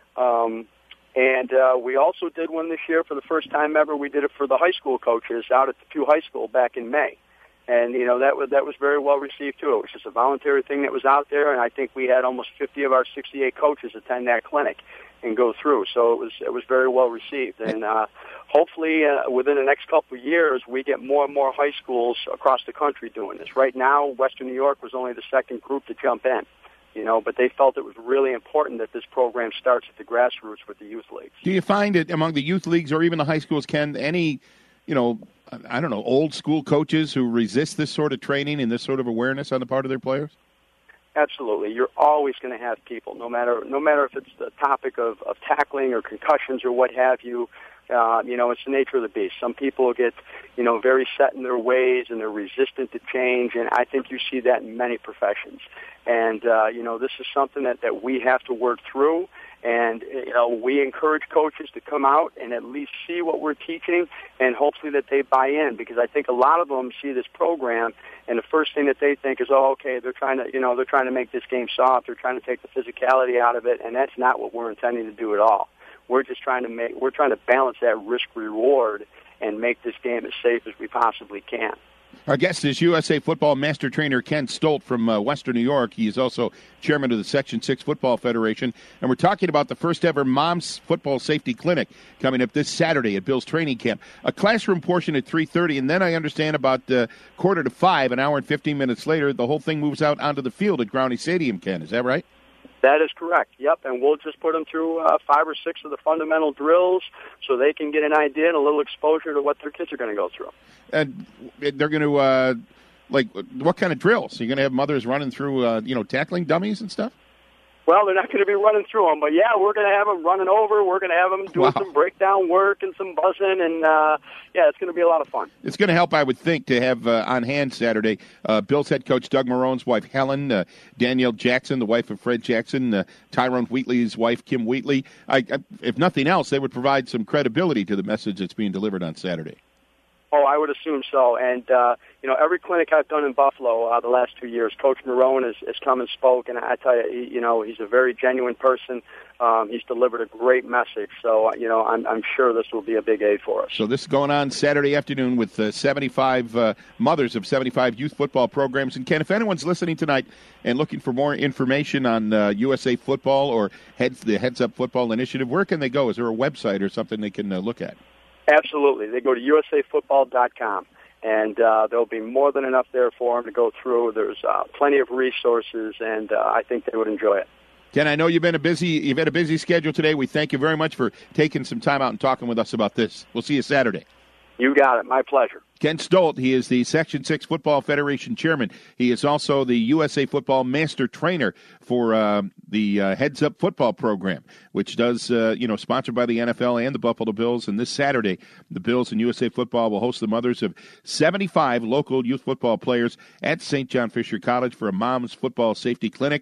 Um, and uh, we also did one this year for the first time ever. We did it for the high school coaches out at the Pew High School back in May. And, you know, that was, that was very well received, too. It was just a voluntary thing that was out there, and I think we had almost fifty of our sixty-eight coaches attend that clinic and go through. So it was it was very well received. And uh, hopefully uh, within the next couple of years, we get more and more high schools across the country doing this. Right now, Western New York was only the second group to jump in, you know, but they felt it was really important that this program starts at the grassroots with the youth leagues. Do you find it among the youth leagues or even the high schools, Ken, any, you know, I don't know, old school coaches who resist this sort of training and this sort of awareness on the part of their players? Absolutely. You're always going to have people, no matter no matter if it's the topic of, of tackling or concussions or what have you. Uh, you know, it's the nature of the beast. Some people get, you know, very set in their ways and they're resistant to change, and I think you see that in many professions. And, uh, you know, this is something that, that we have to work through. And, you know, we encourage coaches to come out and at least see what we're teaching and hopefully that they buy in, because I think a lot of them see this program and the first thing that they think is, oh, okay, they're trying to, you know, they're trying to make this game soft. They're trying to take the physicality out of it, and that's not what we're intending to do at all. We're just trying to make, we're trying to balance that risk-reward and make this game as safe as we possibly can. Our guest is U S A Football Master Trainer Ken Stolt from uh, Western New York. He is also chairman of the Section six Football Federation. And we're talking about the first ever Mom's Football Safety Clinic coming up this Saturday at Bill's Training Camp. A classroom portion at three thirty, and then I understand about uh, quarter to five, an hour and fifteen minutes later, the whole thing moves out onto the field at Growney Stadium, Ken. Is that right? That is correct. Yep, and we'll just put them through uh, five or six of the fundamental drills so they can get an idea and a little exposure to what their kids are going to go through. And they're going to, uh, like, what kind of drills? Are you going to have mothers running through, uh, you know, tackling dummies and stuff? Well, they're not going to be running through them, but yeah, we're going to have them running over. We're going to have them doing wow. some breakdown work and some buzzing, and uh, yeah, it's going to be a lot of fun. It's going to help, I would think, to have uh, on hand Saturday uh, Bill's head coach Doug Marone's wife Helen, uh, Danielle Jackson, the wife of Fred Jackson, uh, Tyrone Wheatley's wife Kim Wheatley. I, I, if nothing else, they would provide some credibility to the message that's being delivered on Saturday. Oh, I would assume so. And, uh, you know, every clinic I've done in Buffalo uh, the last two years, Coach Marone has, has come and spoke, and I tell you, he, you know, he's a very genuine person. Um, he's delivered a great message. So, you know, I'm, I'm sure this will be a big aid for us. So this is going on Saturday afternoon with uh, seventy-five uh, mothers of seventy-five youth football programs. And, Ken, if anyone's listening tonight and looking for more information on uh, U S A Football or heads, the Heads Up Football Initiative, where can they go? Is there a website or something they can uh, look at? Absolutely. They go to U S A football dot com, and uh, there'll be more than enough there for them to go through. There's uh, plenty of resources, and uh, I think they would enjoy it. Ken, I know you've been a busy you've had a busy schedule today. We thank you very much for taking some time out and talking with us about this. We'll see you Saturday. You got it. My pleasure. Ken Stolt, he is the Section six Football Federation Chairman. He is also the U S A Football Master Trainer for uh, the uh, Heads Up Football Program, which does, uh, you know, sponsored by the N F L and the Buffalo Bills. And this Saturday, the Bills and U S A Football will host the mothers of seventy-five local youth football players at Saint John Fisher College for a Mom's Football Safety Clinic.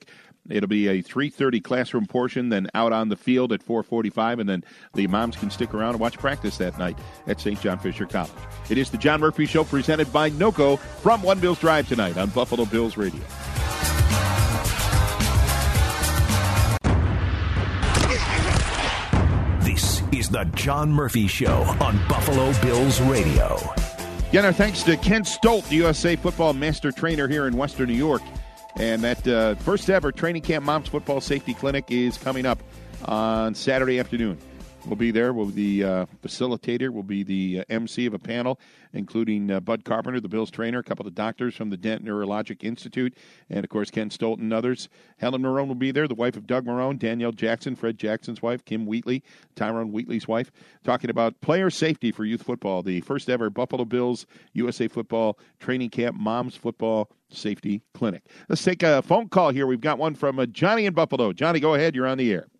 It'll be a three thirty classroom portion, then out on the field at four forty-five, and then the moms can stick around and watch practice that night at Saint John Fisher College. It is the John Murphy Show presented by NOCO from One Bills Drive tonight on Buffalo Bills Radio. This is the John Murphy Show on Buffalo Bills Radio. Again, our thanks to Ken Stolt, the U S A Football Master Trainer here in Western New York. And that uh, first ever training camp Moms Football Safety Clinic is coming up on Saturday afternoon. We'll be there. We'll be the uh, facilitator. We'll be the uh, M C of a panel, including uh, Bud Carpenter, the Bills trainer, a couple of doctors from the Dent Neurologic Institute, and, of course, Ken Stolt and others. Helen Marone will be there, the wife of Doug Marone, Danielle Jackson, Fred Jackson's wife, Kim Wheatley, Tyrone Wheatley's wife, talking about player safety for youth football, the first ever Buffalo Bills U S A Football Training Camp Moms Football Safety Clinic. Let's take a phone call here. We've got one from uh, Johnny in Buffalo. Johnny, go ahead. You're on the air.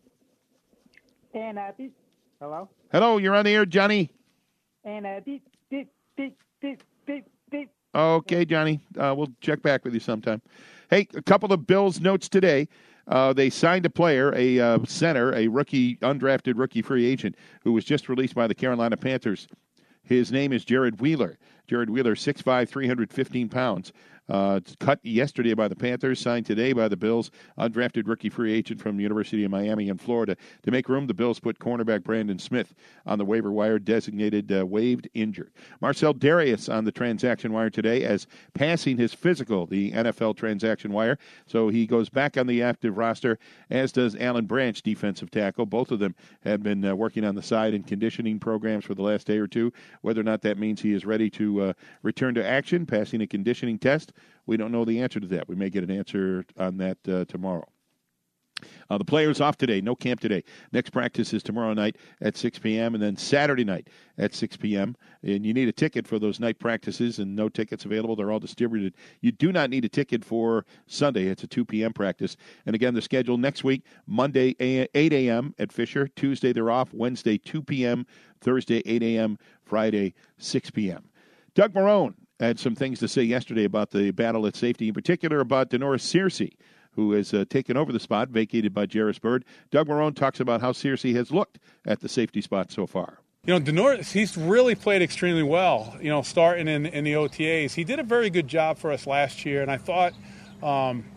And uh, this, hello. Hello, you're on the air, Johnny. And uh, this, this, this, this, this, this. Okay, Johnny. Uh, we'll check back with you sometime. Hey, a couple of Bills notes today. Uh, they signed a player, a uh, center, a rookie, undrafted rookie free agent who was just released by the Carolina Panthers. His name is Jared Wheeler. Jared Wheeler, six five, three hundred fifteen pounds. Uh, cut yesterday by the Panthers, signed today by the Bills, undrafted rookie free agent from the University of Miami in Florida. To make room, the Bills put cornerback Brandon Smith on the waiver wire, designated uh, waived injured. Marcel Darius on the transaction wire today as passing his physical, the N F L transaction wire. So he goes back on the active roster, as does Alan Branch, defensive tackle. Both of them have been uh, working on the side in conditioning programs for the last day or two. Whether or not that means he is ready to uh, return to action, passing a conditioning test, we don't know the answer to that. We may get an answer on that uh, tomorrow. Uh, the players off today. No camp today. Next practice is tomorrow night at six p.m. and then Saturday night at six p.m. And you need a ticket for those night practices, and no tickets available. They're all distributed. You do not need a ticket for Sunday. It's a two p.m. practice. And again, the schedule next week, Monday, eight a.m. at Fisher. Tuesday, they're off. Wednesday, two p.m. Thursday, eight a.m. Friday, six p.m. Doug Marone had some things to say yesterday about the battle at safety, in particular about Denoris Searcy, who has uh, taken over the spot vacated by Jarris Byrd. Doug Marone talks about how Searcy has looked at the safety spot so far. You know, Denoris, he's really played extremely well, you know, starting in, in the O T As. He did a very good job for us last year, and I thought um,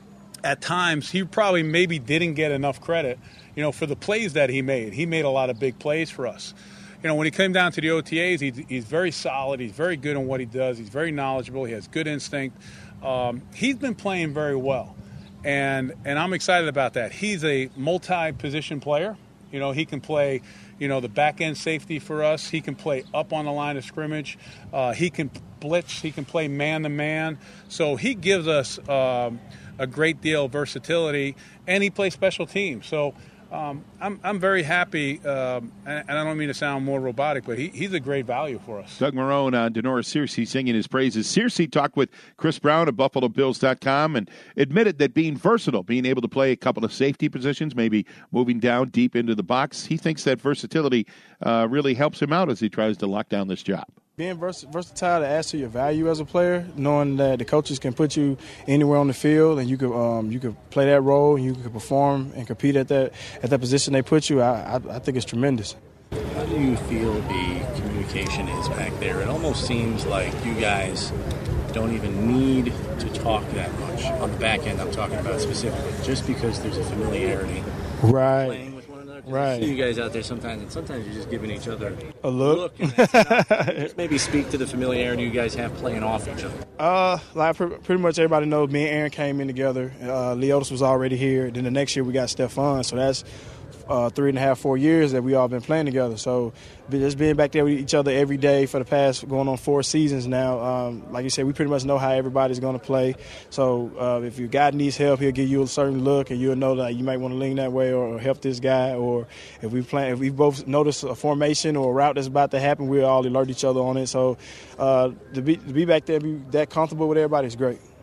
at times he probably maybe didn't get enough credit, you know, for the plays that he made. He made a lot of big plays for us. You know, when he came down to the O T As, he's, he's very solid. He's very good on what he does. He's very knowledgeable. He has good instinct. Um, he's been playing very well, and and I'm excited about that. He's a multi-position player. You know, he can play, you know, the back-end safety for us. He can play up on the line of scrimmage. Uh, he can blitz. He can play man-to-man. So he gives us um, a great deal of versatility, and he plays special teams. So Um, I'm I'm very happy, um, and, and I don't mean to sound more robotic, but he, he's a great value for us. Doug Marone on Denoris Searcy singing his praises. Searcy talked with Chris Brown of Buffalo Bills dot com and admitted that being versatile, being able to play a couple of safety positions, maybe moving down deep into the box, he thinks that versatility uh, really helps him out as he tries to lock down this job. Being vers- versatile to add to your value as a player, knowing that the coaches can put you anywhere on the field and you could um, you could play that role and you could perform and compete at that at that position they put you, I, I, I think it's tremendous. How do you feel the communication is back there? It almost seems like you guys don't even need to talk that much. On the back end, I'm talking about specifically, just because there's a familiarity. Right. Playing with one another. Right. I see you guys out there sometimes, and sometimes you're just giving each other a look. look and that's enough. Just maybe speak to the familiarity you guys have playing off each other. Uh, like pretty much everybody knows, me and Aaron came in together. Uh, Leotis was already here. Then the next year we got Stephon, so that's uh, three and a half, four years that we all been playing together. So just being back there with each other every day for the past going on four seasons now, um, like you said, we pretty much know how everybody's going to play. So uh, if your guy needs help, he'll give you a certain look, and you'll know that you might want to lean that way or, or help this guy. Or if we plan, if we both notice a formation or a route that's about to happen, we'll all alert each other on it. So uh, to be to be back there, be that comfortable with everybody is great.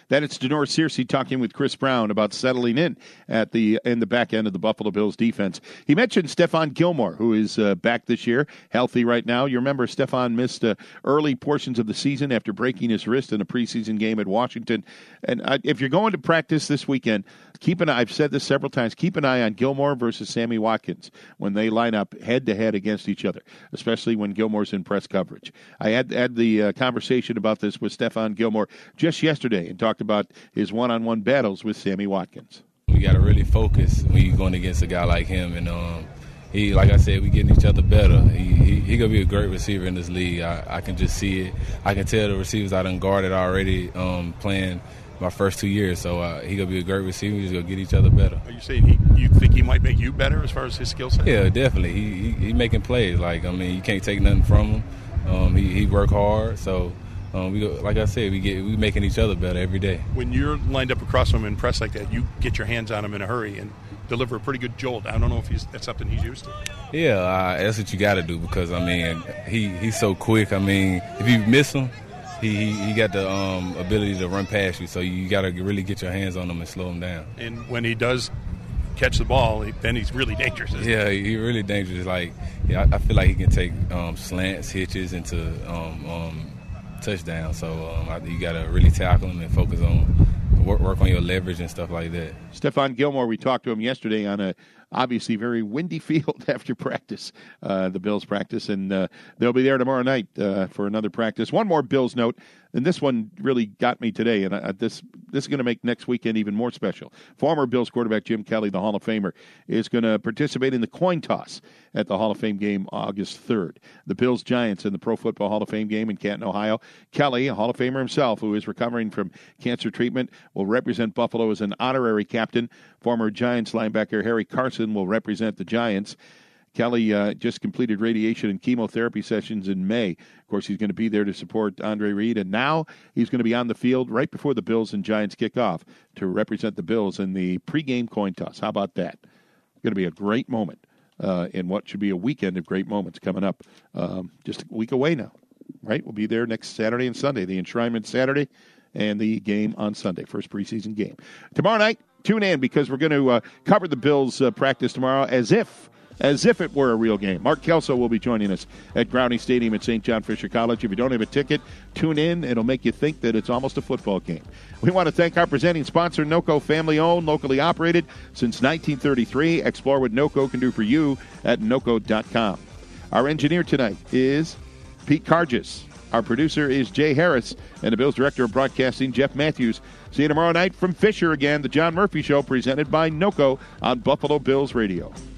Then it's Denor Searcy talking with Chris Brown about settling in at the in the back end of the Buffalo Bills defense. He mentioned Stephon Gilmore, who is uh, back this year, healthy right now. You remember Stephon missed uh, early portions of the season after breaking his wrist in a preseason game at Washington. And uh, if you're going to practice this weekend, keep an eye. I've said this several times. Keep an eye on Gilmore versus Sammy Watkins when they line up head to head against each other, especially when Gilmore's in press coverage. I had had the uh, conversation about this with Stephon Gilmore just yesterday and talked about his one-on-one battles with Sammy Watkins. We got to really focus when you're going against a guy like him, and um, he, like I said, we getting each other better. He he, he gonna be a great receiver in this league. I, I can just see it. I can tell the receivers I done guarded already um, playing my first two years. So uh, he gonna be a great receiver. He's gonna get each other better. Are you saying he, you think he might make you better as far as his skill set? Yeah, definitely. He, he he making plays. Like I mean, you can't take nothing from him. Um, he he work hard. So um, we like I said, we get we making each other better every day. When you're lined up across from him in press like that, you get your hands on him in a hurry and deliver a pretty good jolt. I don't know if he's that's something he's used to. Yeah, uh, that's what you got to do because I mean, he he's so quick. I mean, if you miss him. He, he he got the um, ability to run past you, so you got to really get your hands on him and slow him down. And when he does catch the ball, then he's really dangerous. Isn't yeah, he? he's really dangerous. Like, yeah, I, I feel like he can take um, slants, hitches into um, um, touchdowns. So um, I, you got to really tackle him and focus on work, work on your leverage and stuff like that. Stephon Gilmore, we talked to him yesterday on a obviously very windy field after practice, uh, the Bills practice, and uh, they'll be there tomorrow night uh, for another practice. One more Bills note, and this one really got me today, and I, this this is going to make next weekend even more special. Former Bills quarterback Jim Kelly, the Hall of Famer, is going to participate in the coin toss at the Hall of Fame game August third. The Bills-Giants in the Pro Football Hall of Fame game in Canton, Ohio. Kelly, a Hall of Famer himself, who is recovering from cancer treatment, will represent Buffalo as an honorary captain. Former Giants linebacker Harry Carson will represent the Giants. Kelly uh, just completed radiation and chemotherapy sessions in May. Of course, he's going to be there to support Andre Reed, and now he's going to be on the field right before the Bills and Giants kick off to represent the Bills in the pregame coin toss. How about that? It's going to be a great moment uh, in what should be a weekend of great moments coming up um, just a week away now, right? We'll be there next Saturday and Sunday, the enshrinement Saturday and the game on Sunday, first preseason game. Tomorrow night, tune in because we're going to uh, cover the Bills' uh, practice tomorrow as if as if it were a real game. Mark Kelso will be joining us at Grounding Stadium at Saint John Fisher College. If you don't have a ticket, tune in. It'll make you think that it's almost a football game. We want to thank our presenting sponsor, NOCO, family-owned, locally operated since nineteen thirty-three. Explore what NOCO can do for you at noco dot com. Our engineer tonight is Pete Cargis. Our producer is Jay Harris, and the Bills Director of Broadcasting, Jeff Matthews. See you tomorrow night from Fisher again, the John Murphy Show, presented by NOCO on Buffalo Bills Radio.